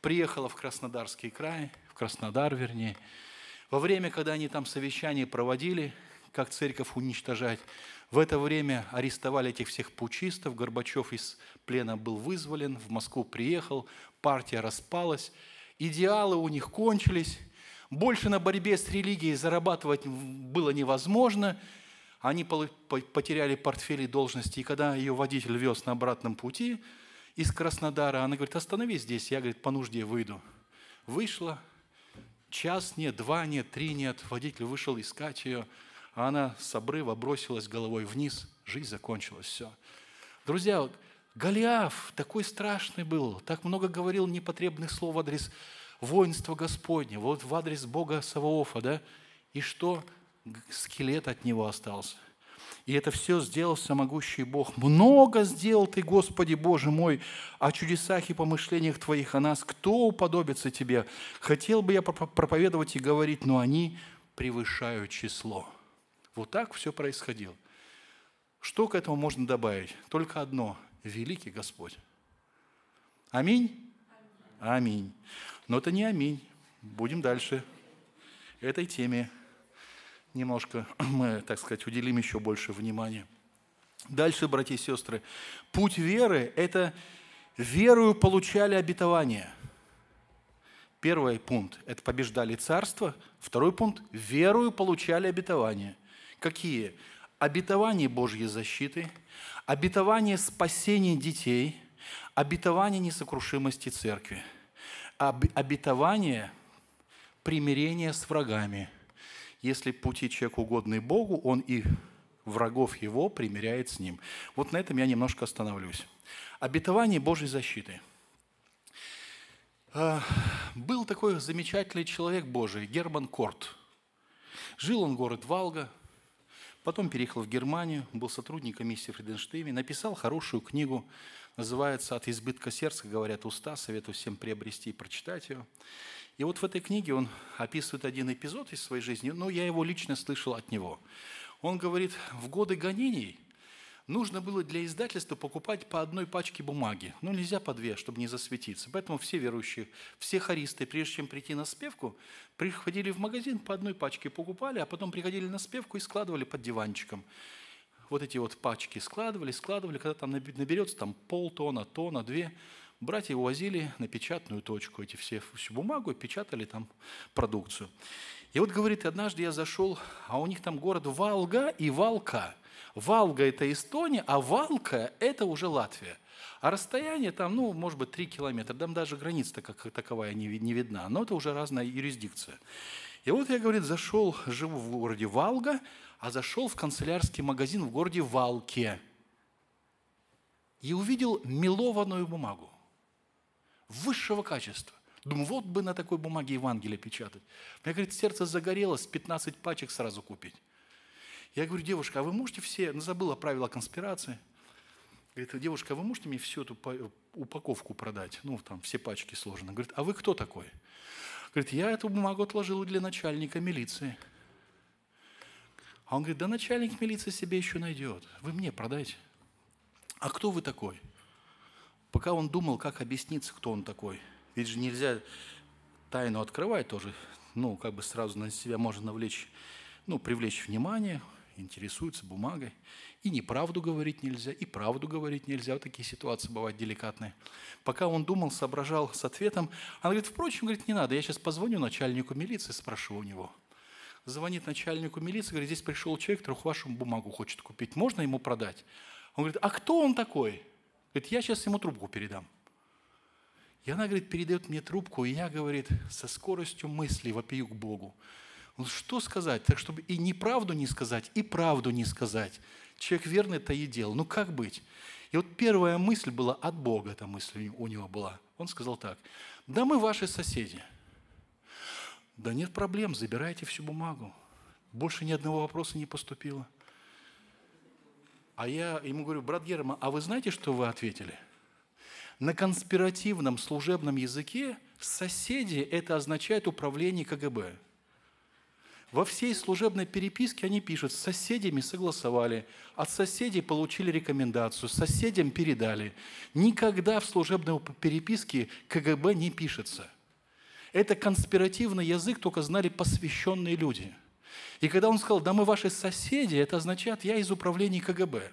приехала в Краснодарский край, в Краснодар, вернее. Во время, когда они там совещание проводили, как церковь уничтожать, в это время арестовали этих всех путчистов, Горбачев из плена был вызволен, в Москву приехал, партия распалась, идеалы у них кончились, больше на борьбе с религией зарабатывать было невозможно, они потеряли портфели и должности, и когда ее водитель вез на обратном пути из Краснодара, она говорит: остановись здесь, я, говорит, по нужде выйду. Вышла, час нет, 2 нет, 3 нет, водитель вышел искать ее, а она с обрыва бросилась головой вниз, жизнь закончилась, все. Друзья, вот Голиаф такой страшный был, так много говорил непотребных слов в адрес воинства Господня, вот в адрес Бога Саваофа, да, и что? Скелет от него остался. И это все сделал всемогущий Бог. Много сделал Ты, Господи Боже мой, о чудесах и помышлениях Твоих о нас. Кто уподобится Тебе? Хотел бы я проповедовать и говорить, но они превышают число. Вот так все происходило. Что к этому можно добавить? Только одно. Великий Господь. Аминь? Аминь. Но это не аминь. Будем дальше. Этой теме немножко мы, так сказать, уделим еще больше внимания. Дальше, братья и сестры. Путь веры – это верою получали обетование. Первый пункт – это побеждали царство. Второй пункт – верою получали обетование. Какие? Обетование Божьей защиты, обетование спасения детей, обетование несокрушимости церкви, обетование примирения с врагами. Если пути человеку угодны Богу, он и врагов его примиряет с ним. Вот на этом я немножко остановлюсь. Обетование Божьей защиты. Был такой замечательный человек Божий, Герман Корт. Жил он в городе Валга, потом переехал в Германию, был сотрудником миссии Фриденштейме, написал хорошую книгу, называется «От избытка сердца говорят уста», советую всем приобрести и прочитать ее. И вот в этой книге он описывает один эпизод из своей жизни, но я его лично слышал от него. Он говорит, в годы гонений нужно было для издательства покупать по одной пачке бумаги. Ну, нельзя по 2, чтобы не засветиться. Поэтому все верующие, все хористы, прежде чем прийти на спевку, приходили в магазин, по одной пачке покупали, а потом приходили на спевку и складывали под диванчиком. Вот эти вот пачки складывали, когда там наберется там полтонна, тонна, 2, братья увозили на печатную точку всю бумагу, печатали там продукцию. И вот, говорит, однажды я зашел, а у них там город Валга и Валка. Валга – это Эстония, а Валка – это уже Латвия. А расстояние там, ну, может быть, 3 километра. Там даже граница как таковая не видна, но это уже разная юрисдикция. И вот я, говорит, зашел, живу в городе Валга, а зашел в канцелярский магазин в городе Валке и увидел мелованную бумагу высшего качества. Думаю, вот бы на такой бумаге Евангелие печатать. У меня, говорит, сердце загорелось, 15 пачек сразу купить. Я говорю, девушка, а вы можете все, забыла правила конспирации. Говорит, девушка, а вы можете мне всю эту упаковку продать? Ну, там все пачки сложены. Говорит, а вы кто такой? Говорит, я эту бумагу отложил для начальника милиции. А он говорит, да начальник милиции себе еще найдет. Вы мне продайте. А кто вы такой? Пока он думал, как объясниться, кто он такой. Ведь же нельзя тайну открывать тоже. Ну, как бы сразу на себя можно навлечь, ну, привлечь внимание, интересуется бумагой. И неправду говорить нельзя, и правду говорить нельзя. Вот такие ситуации бывают деликатные. Пока он думал, соображал с ответом, она говорит, впрочем, говорит, не надо, я сейчас позвоню начальнику милиции, спрошу у него. Звонит начальнику милиции, говорит, здесь пришел человек, который вашу бумагу хочет купить, можно ему продать? Он говорит, а кто он такой? Говорит, я сейчас ему трубку передам. И она, говорит, передает мне трубку, и я, говорит, со скоростью мысли вопию к Богу. Что сказать? Так, чтобы и неправду не сказать, и правду не сказать. Человек верный это и делал. Ну, как быть? И вот первая мысль была от Бога, эта мысль у него была. Он сказал так, да мы ваши соседи. Да нет проблем, забирайте всю бумагу. Больше ни одного вопроса не поступило. А я ему говорю, брат Герман, а вы знаете, что вы ответили? На конспиративном служебном языке соседи – это означает управление КГБ. Во всей служебной переписке они пишут: с соседями согласовали, от соседей получили рекомендацию, соседям передали. Никогда в служебной переписке КГБ не пишется. Это конспиративный язык только знали посвященные люди. И когда он сказал: да мы ваши соседи, это означает: я из управления КГБ.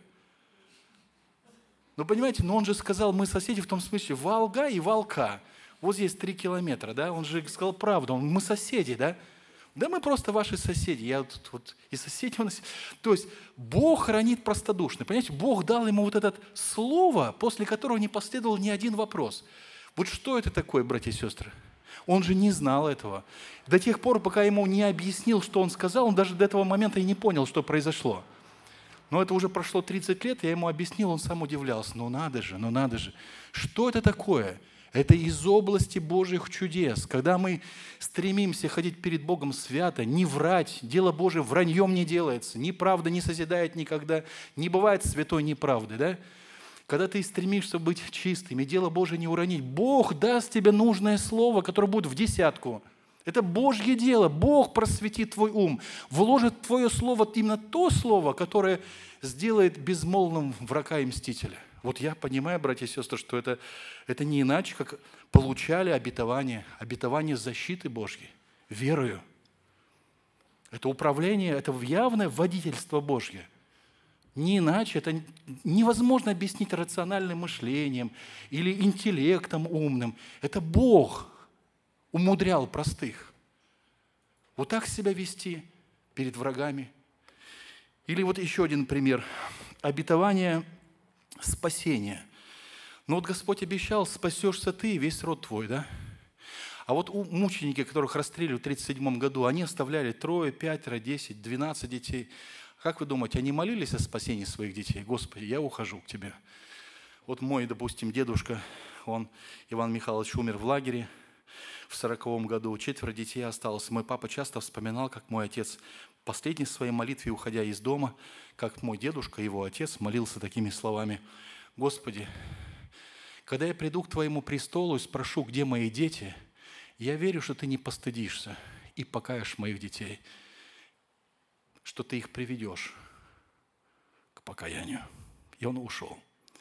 Но понимаете, он же сказал: мы соседи в том смысле Волга и Волка. Вот здесь 3 километра, да? Он же сказал правду, мы соседи, да? Да мы просто ваши соседи. Я тут вот и соседи у нас. То есть Бог хранит простодушно. Понимаете, Бог дал ему вот это слово, после которого не последовал ни один вопрос. Вот что это такое, братья и сестры? Он же не знал этого. До тех пор, пока ему не объяснил, что он сказал, он даже до этого момента и не понял, что произошло. Но это уже прошло 30 лет, я ему объяснил, он сам удивлялся. Ну надо же. Что это такое? Это из области Божьих чудес. Когда мы стремимся ходить перед Богом свято, не врать, дело Божие враньем не делается, неправда не созидает никогда, не бывает святой неправды, да? Когда ты стремишься быть чистым и дело Божие не уронить, Бог даст тебе нужное слово, которое будет в десятку. Это Божье дело. Бог просветит твой ум, вложит в твое слово именно то слово, которое сделает безмолвным врага и мстителя. Вот я понимаю, братья и сестры, что это не иначе, как получали обетование защиты Божьей, верою. Это управление, это явное водительство Божье. Не иначе, это невозможно объяснить рациональным мышлением или интеллектом умным. Это Бог умудрял простых. Вот так себя вести перед врагами. Или вот еще один пример. Обетование спасения. Ну вот Господь обещал: спасешься ты и весь род твой, да? А вот мученики, которых расстреляли в 1937 году, они оставляли 3, 5, 10, 12 детей. Как вы думаете, они молились о спасении своих детей? Господи, я ухожу к Тебе. Вот мой, допустим, дедушка, Иван Михайлович, умер в лагере в 1940 году. 4 детей осталось. Мой папа часто вспоминал, как мой отец в последней своей молитве, уходя из дома, как мой дедушка, его отец, молился такими словами: «Господи, когда я приду к Твоему престолу и спрошу, где мои дети, я верю, что Ты не постыдишься и покаешь моих детей, что Ты их приведешь к покаянию». И он ушел,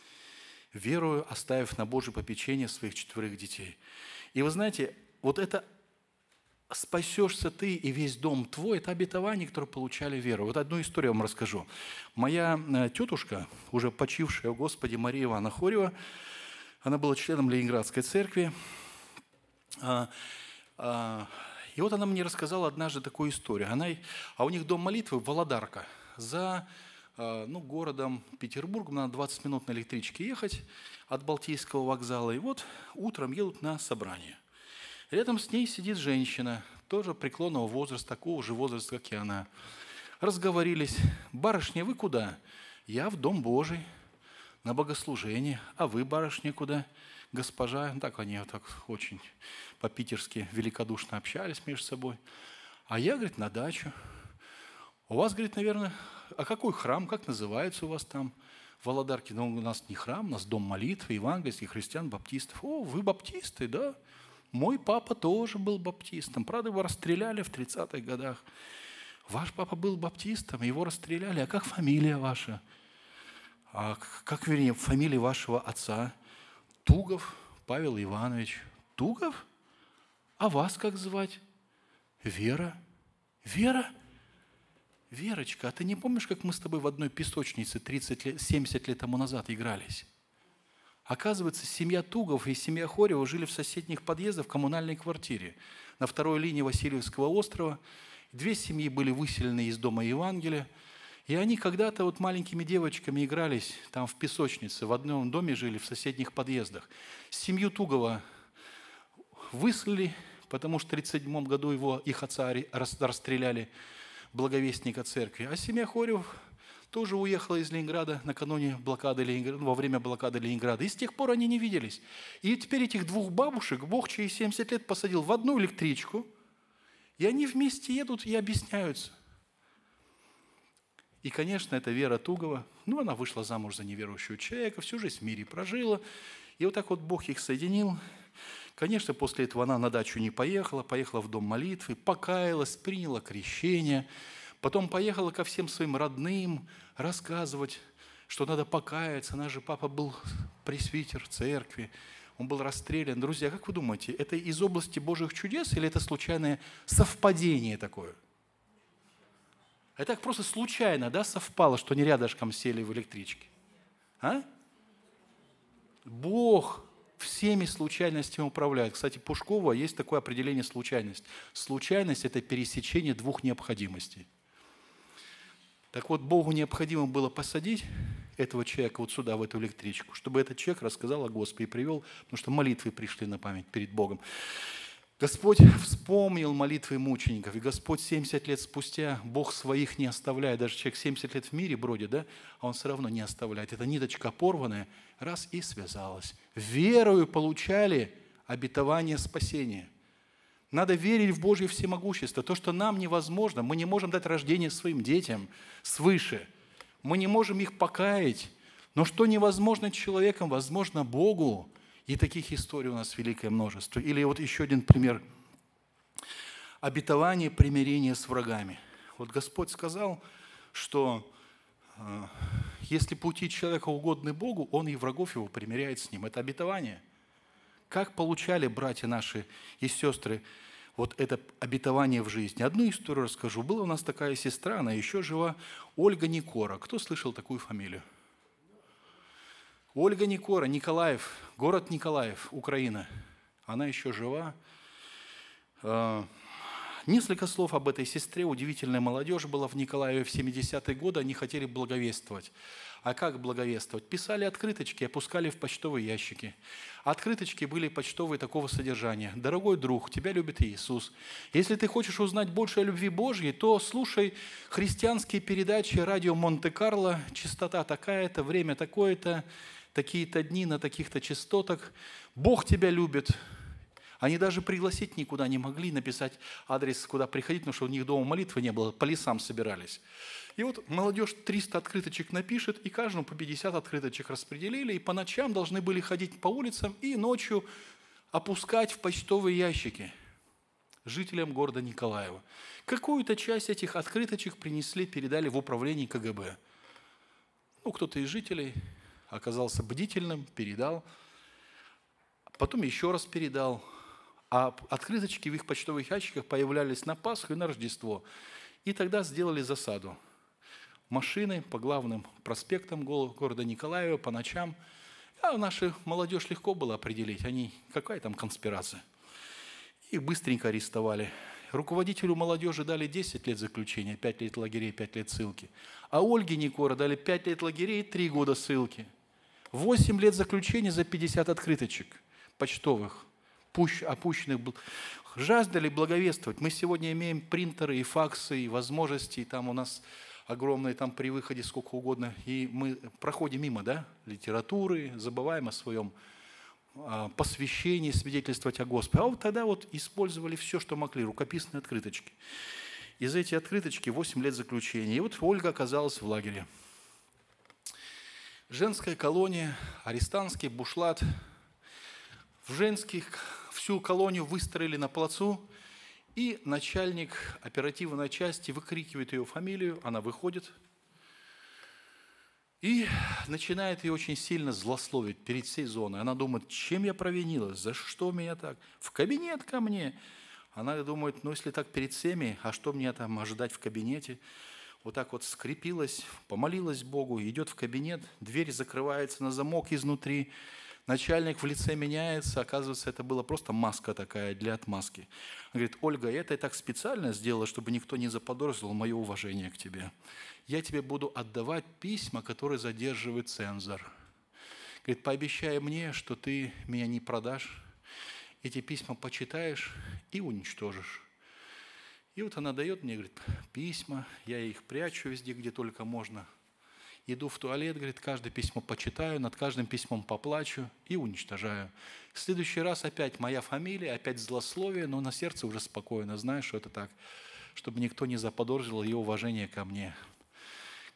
верою оставив на Божье попечение своих 4 детей. И вы знаете, вот это «спасешься ты и весь дом твой» – это обетование, которое получали веру. Вот одну историю я вам расскажу. Моя тетушка, уже почившая, Господи, Мария Ивановна Хорева, она была членом Ленинградской церкви. И вот она мне рассказала однажды такую историю. А у них дом молитвы Володарка. За городом Петербургом надо 20 минут на электричке ехать от Балтийского вокзала. И вот утром едут на собрание. Рядом с ней сидит женщина, тоже преклонного возраста, такого же возраста, как и она. Разговорились. «Барышня, вы куда?» «Я в Дом Божий, на богослужение. А вы, барышня, куда?» «Госпожа». Так они так очень по-питерски великодушно общались между собой. «А я, говорит, на дачу». «У вас, говорит, наверное, а какой храм, как называется у вас там в Володарке?» «Ну, у нас не храм, у нас дом молитвы, евангельских христиан, баптистов». «О, вы баптисты, да? Мой папа тоже был баптистом. Правда, его расстреляли в 30-х годах». «Ваш папа был баптистом, его расстреляли. А как фамилия ваша?» «А как, вернее, фамилия вашего отца?» «Тугов Павел Иванович». «Тугов? А вас как звать?» «Вера». «Вера? Верочка, а ты не помнишь, как мы с тобой в одной песочнице 70 лет тому назад игрались?» Оказывается, семья Тугов и семья Хорева жили в соседних подъездах в коммунальной квартире на 2-й линии Васильевского острова. 2 семьи были выселены из дома Евангелия. И они когда-то вот маленькими девочками игрались там в песочнице. В одном доме жили в соседних подъездах. Семью Тугова выслали, потому что в 1937 году их отца расстреляли, благовестника церкви. А семья Хорев тоже уехала из Ленинграда накануне блокады Ленинграда, во время блокады Ленинграда. И с тех пор они не виделись. И теперь этих 2 бабушек Бог через 70 лет посадил в одну электричку, и они вместе едут и объясняются. И, конечно, это Вера Тугова. Она вышла замуж за неверующего человека, всю жизнь в мире прожила. И вот так вот Бог их соединил. Конечно, после этого она на дачу не поехала, поехала в дом молитвы, покаялась, приняла крещение, потом поехала ко всем своим родным рассказывать, что надо покаяться. Наш же папа был пресвитер церкви, он был расстрелян. Друзья, как вы думаете, это из области Божьих чудес или это случайное совпадение такое? Это так просто случайно, да, совпало, что они рядышком сели в электричке? А? Бог всеми случайностями управляет. Кстати, Пушкова есть такое определение случайность. Случайность – это пересечение двух необходимостей. Так вот, Богу необходимо было посадить этого человека вот сюда, в эту электричку, чтобы этот человек рассказал о Господе и привел, потому что молитвы пришли на память перед Богом. Господь вспомнил молитвы мучеников, и Господь 70 лет спустя, Бог своих не оставляет. Даже человек 70 лет в мире бродит, да, а он все равно не оставляет. Эта ниточка порванная, раз и связалась. Верою получали обетование спасения. Надо верить в Божье всемогущество. То, что нам невозможно, мы не можем дать рождение своим детям свыше. Мы не можем их покаять. Но что невозможно человеком, возможно Богу. И таких историй у нас великое множество. Или вот еще один пример. Обетование примирения с врагами. Вот Господь сказал, что если пути человека угодны Богу, Он и врагов его примиряет с ним. Это обетование. Как получали братья наши и сестры вот это обетование в жизни? Одну историю расскажу. Была у нас такая сестра, она еще жива, Ольга Никора. Кто слышал такую фамилию? Ольга Никора, Николаев, город Николаев, Украина. Она еще жива. Несколько слов об этой сестре. Удивительная молодежь была в Николаеве в 70-е годы. Они хотели благовествовать. А как благовествовать? Писали открыточки, опускали в почтовые ящики. Открыточки были почтовые такого содержания. «Дорогой друг, тебя любит Иисус. Если ты хочешь узнать больше о любви Божьей, то слушай христианские передачи радио Монте-Карло. Частота такая-то, время такое-то, такие-то дни на таких-то частотах. Бог тебя любит». Они даже пригласить никуда не могли, написать адрес, куда приходить, потому что у них дома молитвы не было, по лесам собирались. И вот молодежь 300 открыточек напишет, и каждому по 50 открыточек распределили, и по ночам должны были ходить по улицам и ночью опускать в почтовые ящики жителям города Николаева. Какую-то часть этих открыточек принесли, передали в управление КГБ. Кто-то из жителей оказался бдительным, передал, потом еще раз передал. А открыточки в их почтовых ящиках появлялись на Пасху и на Рождество. И тогда сделали засаду. Машины по главным проспектам города Николаева по ночам. А нашу молодежь легко было определить. Какая там конспирация? Их быстренько арестовали. Руководителю молодежи дали 10 лет заключения, 5 лет лагерей, 5 лет ссылки. А Ольге Никора дали 5 лет лагерей и 3 года ссылки. 8 лет заключения за 50 открыточек почтовых. Опущенных, жаждали благовествовать. Мы сегодня имеем принтеры и факсы, и возможности, и там у нас огромные там при выходе сколько угодно, и мы проходим мимо, да, литературы, забываем о своем посвящении, свидетельствовать о Господе. А вот тогда использовали все, что могли, рукописные открыточки. Из этих открыточки 8 лет заключения. И вот Ольга оказалась в лагере. Женская колония, арестантский бушлат. Всю колонию выстроили на плацу, и начальник оперативной части выкрикивает ее фамилию, она выходит и начинает ее очень сильно злословить перед всей зоной. Она думает, чем я провинилась, за что меня так? В кабинет ко мне. Она думает, если так перед всеми, а что мне там ожидать в кабинете? Вот так вот скрепилась, помолилась Богу, идет в кабинет, дверь закрывается на замок изнутри. Начальник в лице меняется, оказывается, это была просто маска такая для отмазки. Он говорит, Ольга, я это так специально сделала, чтобы никто не заподозрил мое уважение к тебе. Я тебе буду отдавать письма, которые задерживает цензор. Говорит, пообещай мне, что ты меня не продашь, эти письма почитаешь и уничтожишь. И вот она дает мне, говорит, письма, я их прячу везде, где только можно. Иду в туалет, говорит, каждое письмо почитаю, над каждым письмом поплачу и уничтожаю. В следующий раз опять моя фамилия, опять злословие, но на сердце уже спокойно, знаю, что это так, чтобы никто не заподозрил ее уважение ко мне.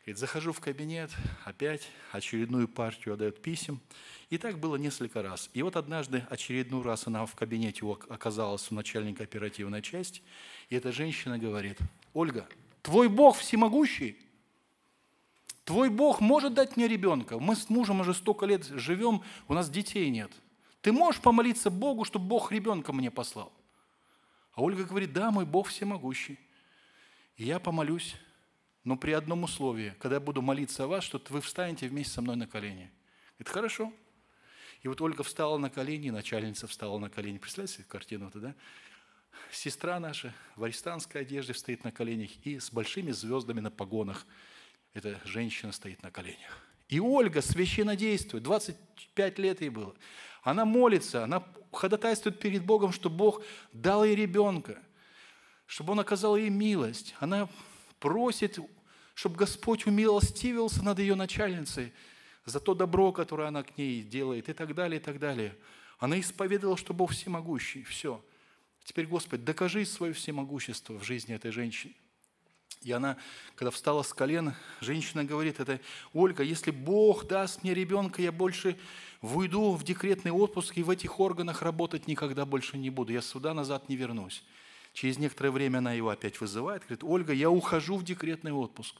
Говорит, захожу в кабинет, опять очередную партию отдает писем. И так было несколько раз. И вот однажды, очередной раз она в кабинете оказалась у начальника оперативной части, и эта женщина говорит: Ольга, твой Бог всемогущий, твой Бог может дать мне ребенка. Мы с мужем уже столько лет живем, у нас детей нет. Ты можешь помолиться Богу, чтобы Бог ребенка мне послал? А Ольга говорит: да, мой Бог всемогущий. И я помолюсь, но при одном условии, когда я буду молиться о вас, что вы встанете вместе со мной на колени. Это хорошо. И вот Ольга встала на колени, начальница встала на колени. Представляете себе картину-то, да? Сестра наша в арестантской одежде стоит на коленях, и с большими звездами на погонах эта женщина стоит на коленях. И Ольга священно действует, 25 лет ей было. Она молится, она ходатайствует перед Богом, чтобы Бог дал ей ребенка, чтобы Он оказал ей милость. Она просит, чтобы Господь умилостивился над ее начальницей за то добро, которое она к ней делает, и так далее, и так далее. Она исповедовала, что Бог всемогущий. Все. Теперь, Господь, докажи свое всемогущество в жизни этой женщины. И она, когда встала с колен, женщина говорит: это, Ольга, если Бог даст мне ребенка, я больше уйду в декретный отпуск и в этих органах работать никогда больше не буду. Я сюда назад не вернусь. Через некоторое время она его опять вызывает, говорит: Ольга, я ухожу в декретный отпуск.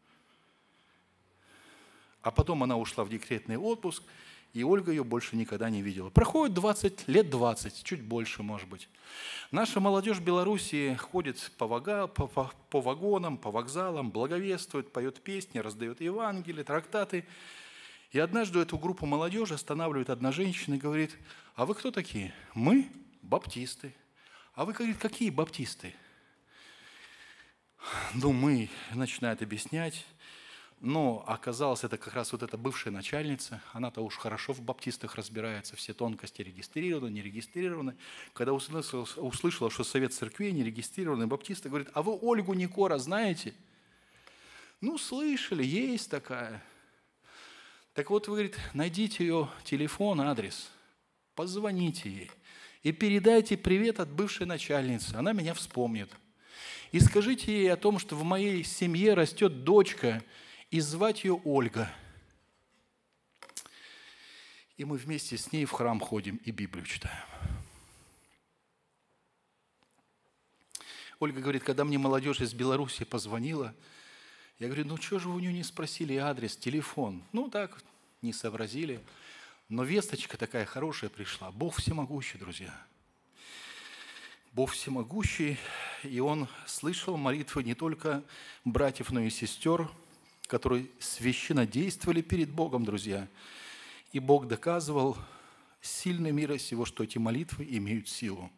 А потом она ушла в декретный отпуск, и Ольга ее больше никогда не видела. Проходит 20 лет, 20, чуть больше, может быть. Наша молодежь в Белоруссии ходит по вагонам, по вокзалам, благовествует, поет песни, раздает Евангелие, трактаты. И однажды эту группу молодежи останавливает одна женщина и говорит: а вы кто такие? Мы баптисты. А вы, говорит, какие баптисты? Ну, мы, начинают объяснять. Но оказалось, это как раз вот эта бывшая начальница, она-то уж хорошо в баптистах разбирается, все тонкости регистрированы, не регистрированы. Когда услышала, что совет церквей не регистрированный, баптисты говорит: а вы Ольгу Никора знаете? Ну, слышали, есть такая. Так вот, вы, говорит, найдите ее телефон, адрес, позвоните ей и передайте привет от бывшей начальницы, она меня вспомнит. И скажите ей о том, что в моей семье растет дочка, и звать ее Ольга. И мы вместе с ней в храм ходим и Библию читаем. Ольга говорит, когда мне молодежь из Беларуси позвонила, я говорю: ну что же вы у нее не спросили адрес, телефон? Ну так, не сообразили. Но весточка такая хорошая пришла. Бог всемогущий, друзья. Бог всемогущий, и Он слышал молитвы не только братьев, но и сестер, которые священно действовали перед Богом, друзья. И Бог доказывал сильной мира сего, что эти молитвы имеют силу.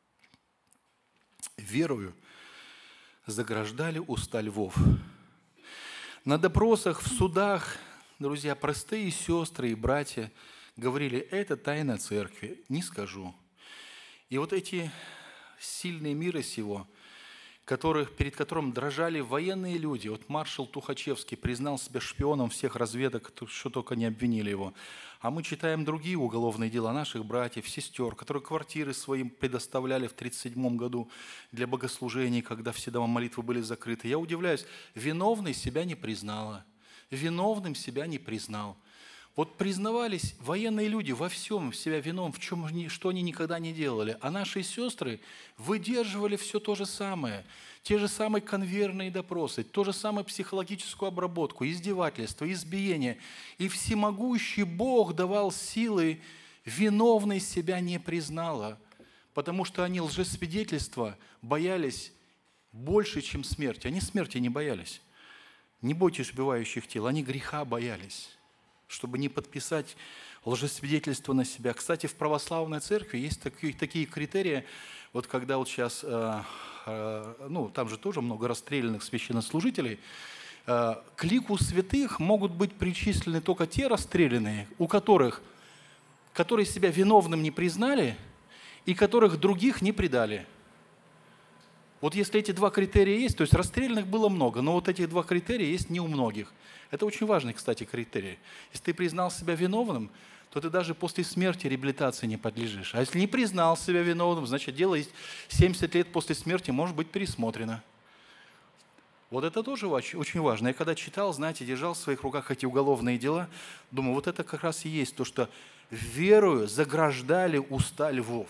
Верою заграждали уста львов. На допросах, в судах, друзья, простые сестры и братья говорили: это тайна церкви, не скажу. И вот эти сильные мира сего, перед которым дрожали военные люди. Вот маршал Тухачевский признал себя шпионом всех разведок, что только не обвинили его. А мы читаем другие уголовные дела наших братьев, сестер, которые квартиры своим предоставляли в 1937 году для богослужений, когда все дома молитвы были закрыты. Я удивляюсь, виновный себя не признала, виновным себя не признал. Вот признавались военные люди во всем себя вином, в чем, что они никогда не делали. А наши сестры выдерживали все то же самое. Те же самые конвейерные допросы, то же самое психологическую обработку, издевательство, избиение. И всемогущий Бог давал силы, виновной себя не признала. Потому что они лжесвидетельства боялись больше, чем смерти. Они смерти не боялись. Не бойтесь убивающих тел, они греха боялись, чтобы не подписать лжесвидетельство на себя. Кстати, в православной церкви есть такие критерии, вот когда вот сейчас, там же тоже много расстрелянных священнослужителей, к лику святых могут быть причислены только те расстрелянные, которые себя виновным не признали и которых других не предали. Вот если эти два критерия есть, то есть расстрелянных было много, но вот этих два критерия есть не у многих. Это очень важный, кстати, критерий. Если ты признал себя виновным, то ты даже после смерти реабилитации не подлежишь. А если не признал себя виновным, значит, дело 70 лет после смерти может быть пересмотрено. Вот это тоже очень важно. Я когда читал, знаете, держал в своих руках эти уголовные дела, думаю, вот это как раз и есть то, что верою заграждали уста львов.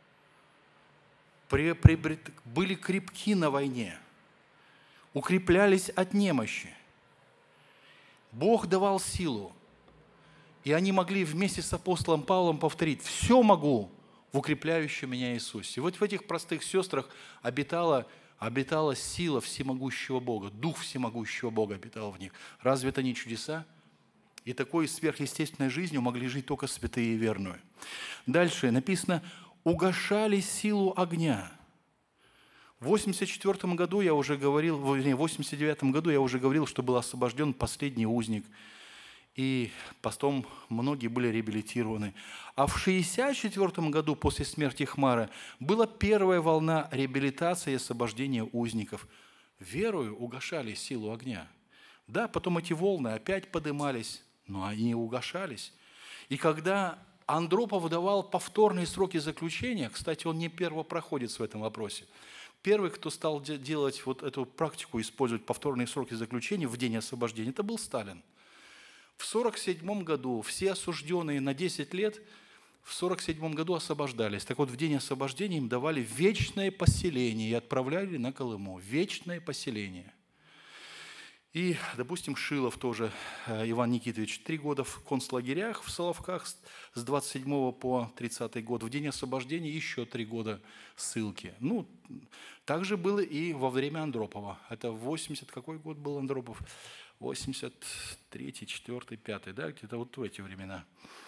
Были крепки на войне, укреплялись от немощи. Бог давал силу, и они могли вместе с апостолом Павлом повторить: «Все могу в укрепляющем меня Иисусе». И вот в этих простых сестрах обитала сила всемогущего Бога, дух всемогущего Бога обитал в них. Разве это не чудеса? И такой сверхъестественной жизнью могли жить только святые и верные. Дальше написано: «Угашали силу огня». В 1984 году я уже говорил, в 1989 году я уже говорил, что был освобожден последний узник. И потом многие были реабилитированы. А в 1964 году, после смерти Хмара, была первая волна реабилитации и освобождения узников. Верою угашали силу огня. Да, потом эти волны опять поднимались, но они угашались. И когда Андропов давал повторные сроки заключения, кстати, он не первопроходец в этом вопросе. Первый, кто стал делать вот эту практику, использовать повторные сроки заключения в день освобождения, это был Сталин. В 1947 году все осужденные на 10 лет в 1947 году освобождались. Так вот, в день освобождения им давали вечное поселение и отправляли на Колыму. Вечное поселение. И, допустим, Шилов тоже, Иван Никитович, 3 года в концлагерях в Соловках с 27 по 30 год. В день освобождения еще 3 года ссылки. Ну, так же было и во время Андропова. Это 80, какой год был Андропов? 83-й, 4-й, 5-й, да, где-то вот в эти времена.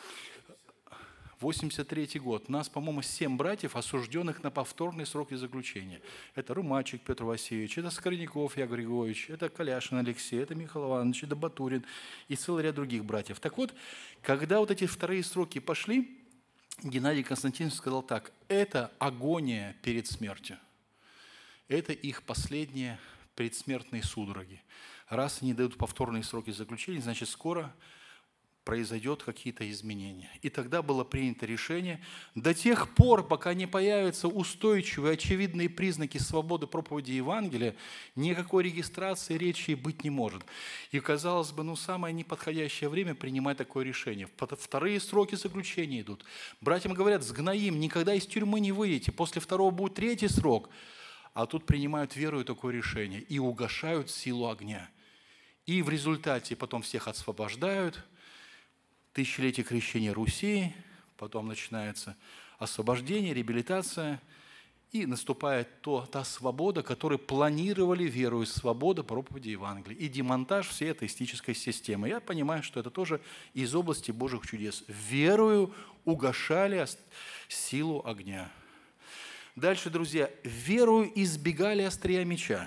83-й год. Нас, по-моему, 7 братьев, осужденных на повторные сроки заключения. Это Румачик Петр Васильевич, это Скорняков Яков Григорьевич, это Коляшин Алексей, это Михаил Иванович, это Батурин и целый ряд других братьев. Так вот, когда вот эти вторые сроки пошли, Геннадий Константинович сказал так: это агония перед смертью. Это их последние предсмертные судороги. Раз они дают повторные сроки заключения, значит, скоро произойдет какие-то изменения. И тогда было принято решение: до тех пор, пока не появятся устойчивые, очевидные признаки свободы проповеди Евангелия, никакой регистрации речи быть не может. И, казалось бы, самое неподходящее время принимать такое решение. Вторые сроки заключения идут. Братьям говорят: сгноим, никогда из тюрьмы не выйдете, после второго будет 3-й срок. А тут принимают верою такое решение и угашают силу огня. И в результате потом всех освобождают. Тысячелетие крещения Руси, потом начинается освобождение, реабилитация, и наступает та свобода, которую планировали верою, свобода проповеди Евангелия, и демонтаж всей атеистической системы. Я понимаю, что это тоже из области Божьих чудес. Верою угашали силу огня. Дальше, друзья, верою избегали острия меча.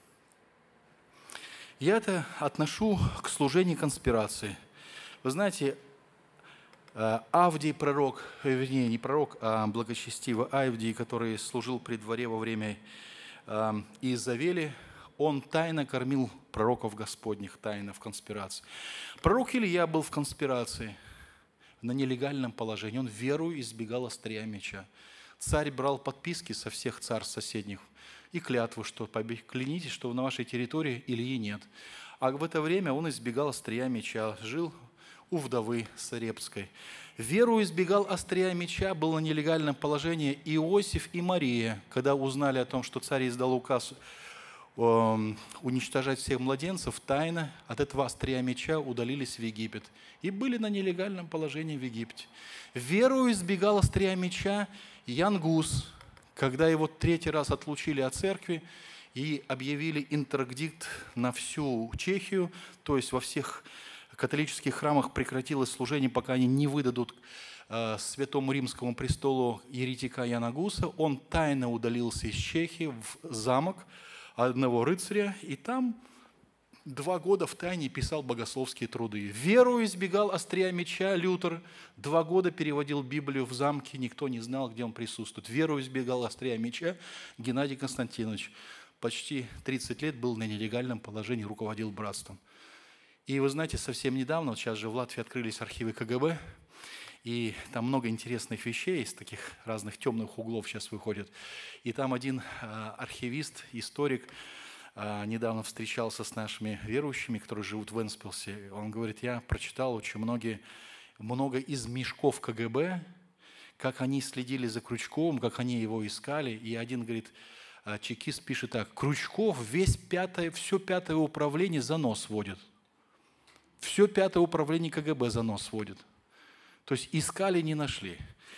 Я это отношу к служению конспирации. Вы знаете, Авдий пророк, вернее, не пророк, а благочестивый Авдий, который служил при дворе во время Иезавели, он тайно кормил пророков Господних, тайно в конспирации. Пророк Илья был в конспирации, на нелегальном положении. Он верою избегал острия меча. Царь брал подписки со всех царств соседних и клятву, что клянитесь, что на вашей территории Ильи нет. А в это время он избегал острия меча, жил у вдовы Сарепской. Веру избегал острия меча, был на нелегальном положении Иосиф и Мария, когда узнали о том, что царь издал указ уничтожать всех младенцев, тайно от этого острия меча удалились в Египет и были на нелегальном положении в Египте. Веру избегал острия меча Ян Гус, когда его 3-й раз отлучили от церкви и объявили интердикт на всю Чехию, то есть во всех католических храмах прекратилось служение, пока они не выдадут Святому Римскому престолу еретика Яна Гуса. Он тайно удалился из Чехии в замок одного рыцаря, и там 2 года в тайне писал богословские труды. Веру избегал острия меча Лютер. 2 года переводил Библию в замке, никто не знал, где он присутствует. Веру избегал острия меча Геннадий Константинович. Почти 30 лет был на нелегальном положении, руководил братством. И вы знаете, совсем недавно, вот сейчас же в Латвии открылись архивы КГБ, и там много интересных вещей из таких разных темных углов сейчас выходят. И там один архивист, историк, недавно встречался с нашими верующими, которые живут в Венспилсе. Он говорит, я прочитал очень много из мешков КГБ, как они следили за Крючковым, как они его искали. И один, говорит, чекист пишет так: Крючков все пятое управление за нос водит. Все пятое управление КГБ за нос водит. То есть искали, не нашли.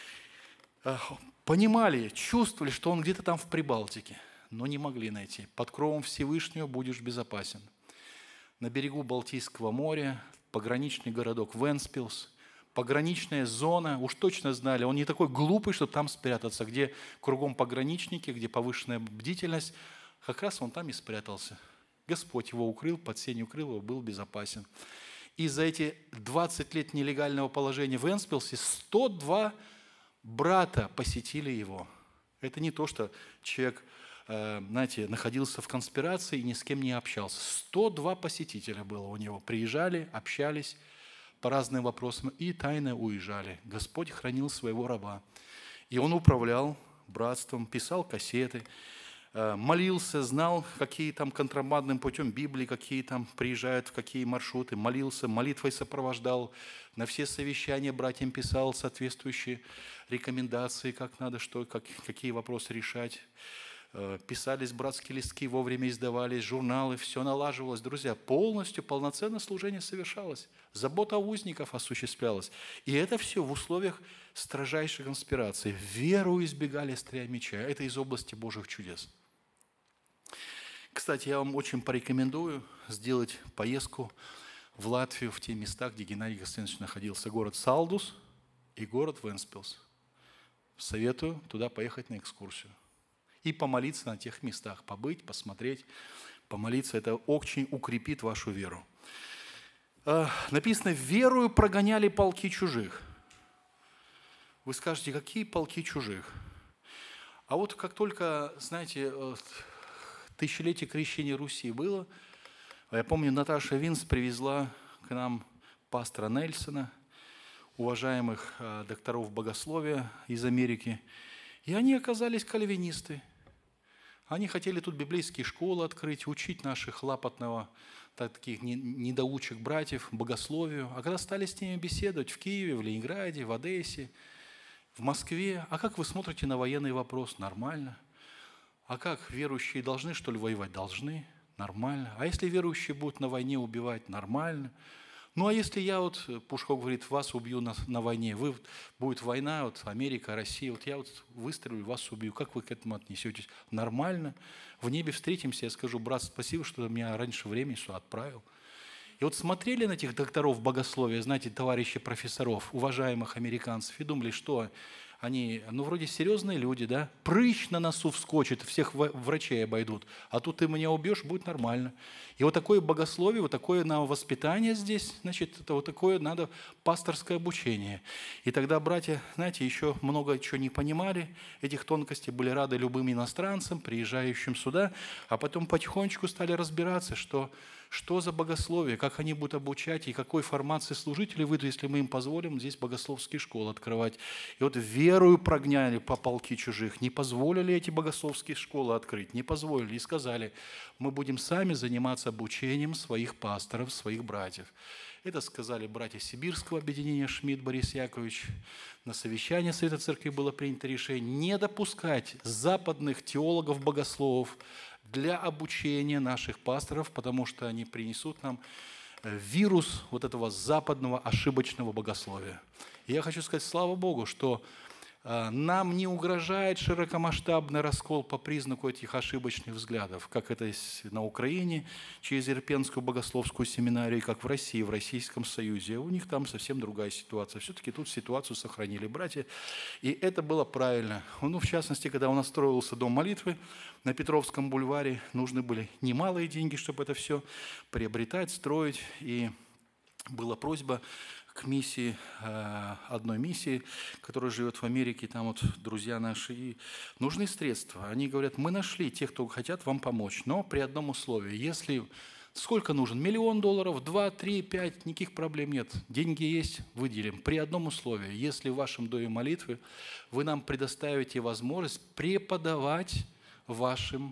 Понимали, чувствовали, что он где-то там в Прибалтике, но не могли найти. Под кровом Всевышнего будешь безопасен. На берегу Балтийского моря, пограничный городок Венспилс, пограничная зона, уж точно знали, он не такой глупый, чтобы там спрятаться, где кругом пограничники, где повышенная бдительность, как раз он там и спрятался. Господь его укрыл, под сенью укрыл его, был безопасен. И за эти 20 лет нелегального положения в Венспилсе 102 брата посетили его. Это не то, что человек, знаете, находился в конспирации и ни с кем не общался. 102 посетителя было у него. Приезжали, общались по разным вопросам и тайно уезжали. Господь хранил своего раба. И он управлял братством, писал кассеты, молился, знал, какие там контрабандным путем Библии, какие там приезжают, в какие маршруты, молился, молитвой сопровождал, на все совещания братьям писал соответствующие рекомендации, как надо, что, какие вопросы решать. Писались братские листки, вовремя издавались, журналы, все налаживалось. Друзья, полностью, полноценное служение совершалось. Забота узников осуществлялась. И это все в условиях строжайшей конспирации. Веру избегали острия меча. Это из области Божьих чудес. Кстати, я вам очень порекомендую сделать поездку в Латвию, в те места, где Геннадий Константинович находился. Город Салдус и город Венспилс. Советую туда поехать на экскурсию. И помолиться на тех местах, побыть, посмотреть, помолиться. Это очень укрепит вашу веру. Написано, верою прогоняли полки чужих. Вы скажете, какие полки чужих? А вот как только, знаете, тысячелетие крещения Руси было, я помню, Наташа Винс привезла к нам пастора Нельсона, уважаемых докторов богословия из Америки, и они оказались кальвинисты. Они хотели тут библейские школы открыть, учить наших лапотного, таких недоучек братьев богословию. А когда стали с ними беседовать в Киеве, в Ленинграде, в Одессе, в Москве, а как вы смотрите на военный вопрос? Нормально. А как, верующие должны, что ли, воевать? Должны. Нормально. А если верующие будут на войне убивать? Нормально. Ну, а если я, Пушков говорит, вас убью на войне, будет война, Америка, Россия, я выстрелю, вас убью, как вы к этому отнесетесь? Нормально. В небе встретимся, я скажу, брат, спасибо, что ты меня раньше времени сюда отправил. И смотрели на этих докторов богословия, знаете, товарищи профессоров, уважаемых американцев, и думали, что они, вроде серьезные люди, да, прыщ на носу вскочит, всех врачей обойдут, а тут ты меня убьешь, будет нормально. И такое богословие, такое на воспитание здесь, значит, это такое надо пасторское обучение. И тогда братья, знаете, еще много чего не понимали, этих тонкостей, были рады любым иностранцам, приезжающим сюда, а потом потихонечку стали разбираться, что за богословие, как они будут обучать и какой формации служители выйдут, если мы им позволим здесь богословские школы открывать. И верою прогняли по полки чужих, не позволили эти богословские школы открыть, не позволили и сказали, мы будем сами заниматься обучением своих пасторов, своих братьев. Это сказали братья Сибирского объединения Шмидт Борис Яковлевич. На совещании Совета Церкви было принято решение не допускать западных теологов-богословов для обучения наших пасторов, потому что они принесут нам вирус этого западного ошибочного богословия. И я хочу сказать, слава Богу, что нам не угрожает широкомасштабный раскол по признаку этих ошибочных взглядов, как это на Украине через Ирпенскую богословскую семинарию, как в России, в Российском Союзе. У них там совсем другая ситуация. Все-таки тут ситуацию сохранили братья, и это было правильно. В частности, когда у нас строился дом молитвы на Петровском бульваре, нужны были немалые деньги, чтобы это все приобретать, строить, и была просьба к миссии, одной миссии, которая живет в Америке, там друзья наши, и нужны средства. Они говорят, мы нашли тех, кто хотят вам помочь, но при одном условии, если, сколько нужен, $1 миллион, 2, 3, 5, никаких проблем нет, деньги есть, выделим, при одном условии, если в вашем доме молитвы вы нам предоставите возможность преподавать вашим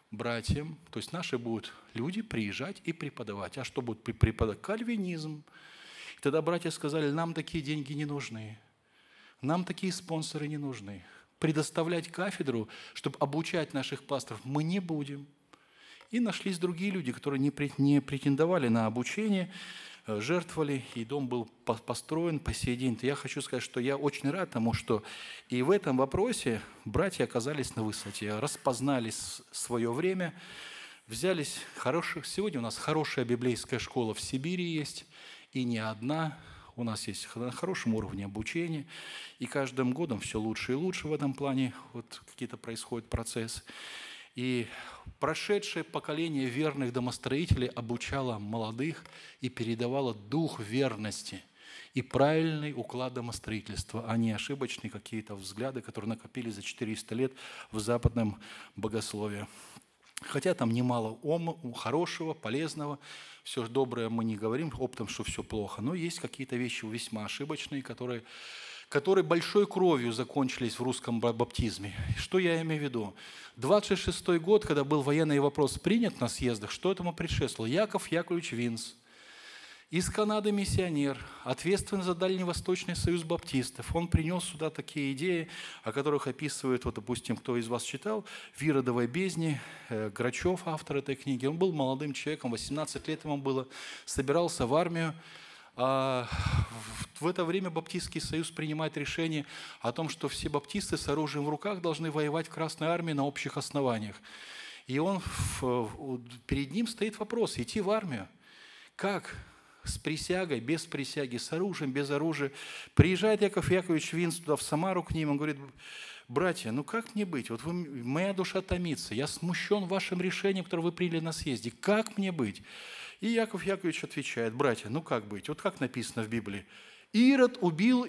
братьям, то есть наши будут люди приезжать и преподавать. А что будут преподавать? Кальвинизм. И тогда братья сказали, нам такие деньги не нужны, нам такие спонсоры не нужны. Предоставлять кафедру, чтобы обучать наших пасторов, мы не будем. И нашлись другие люди, которые не претендовали на обучение, жертвовали, и дом был построен по сей день. Я хочу сказать, что я очень рад тому, что и в этом вопросе братья оказались на высоте, распознали свое время, взялись хороших. Сегодня у нас хорошая библейская школа в Сибири есть, и не одна. У нас есть на хорошем уровне обучения, и каждым годом все лучше и лучше в этом плане. Вот какие-то происходят процессы. И прошедшее поколение верных домостроителей обучало молодых и передавало дух верности и правильный уклад домостроительства, а не ошибочные какие-то взгляды, которые накопились за 400 лет в западном богословии. Хотя там немало хорошего, полезного, все доброе мы не говорим оптом, что все плохо, но есть какие-то вещи весьма ошибочные, которые большой кровью закончились в русском баптизме. Что я имею в виду? 26-й год, когда был военный вопрос принят на съездах, что этому предшествовало? Яков Яковлевич Винц, из Канады миссионер, ответственный за Дальневосточный союз баптистов. Он принес сюда такие идеи, о которых описывает, вот, допустим, кто из вас читал, «В Иродовой бездне», Грачев, автор этой книги. Он был молодым человеком, 18 лет ему было, собирался в армию. В это время Баптистский союз принимает решение о том, что все баптисты с оружием в руках должны воевать в Красной армии на общих основаниях. И перед ним стоит вопрос: идти в армию. Как? С присягой, без присяги, с оружием, без оружия. Приезжает Яков Яковлевич Винц туда, в Самару к ним, он говорит: братья, ну как мне быть? Вот моя душа томится, я смущен вашим решением, которое вы приняли на съезде. Как мне быть? И Яков Яковлевич отвечает: братья, ну как быть? Вот как написано в Библии. Ирод убил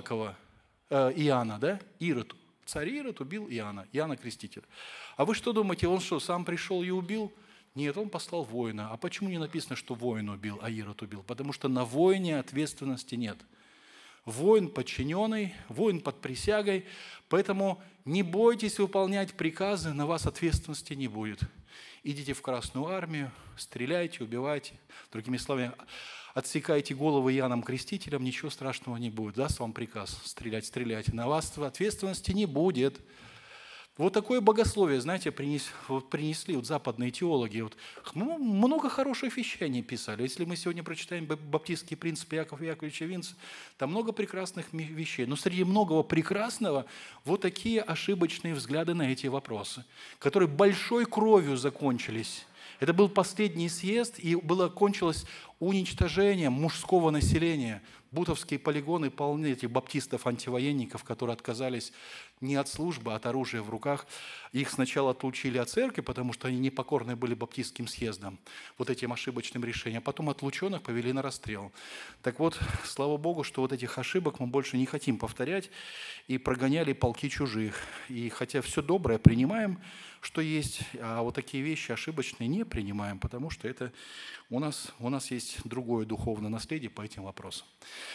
Иоанна, да? Царь Ирод убил Иоанна Крестителя. А вы что думаете, он что, сам пришел и убил? Нет, он послал воина. А почему не написано, что воин убил, а Ирод убил? Потому что на воине ответственности нет. Воин подчиненный, воин под присягой, поэтому не бойтесь выполнять приказы, на вас ответственности не будет. Идите в Красную армию, стреляйте, убивайте. Другими словами, отсекайте головы Иоанном Крестителем, ничего страшного не будет. Даст вам приказ стрелять, стреляйте. На вас ответственности не будет. Вот такое богословие, знаете, принесли западные теологи. Много хороших вещей они писали. Если мы сегодня прочитаем баптистские принципы Якова Яковлевича Винца, там много прекрасных вещей. Но среди многого прекрасного вот такие ошибочные взгляды на эти вопросы, которые большой кровью закончились. Это был последний съезд, и кончилось уничтожением мужского населения. Бутовские полигоны полны этих баптистов-антивоенников, которые отказались не от службы, а от оружия в руках. Их сначала отлучили от церкви, потому что они непокорны были баптистским съездам, вот этим ошибочным решением. А потом отлученных повели на расстрел. Так вот, слава Богу, что вот этих ошибок мы больше не хотим повторять, и прогоняли полки чужих. И хотя все доброе принимаем, что есть, а вот такие вещи ошибочные не принимаем, потому что это у нас есть другое духовное наследие по этим вопросам.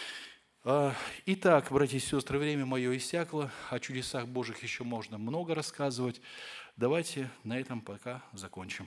Итак, братья и сестры, время мое иссякло. О чудесах Божьих еще можно много рассказывать. Давайте на этом пока закончим.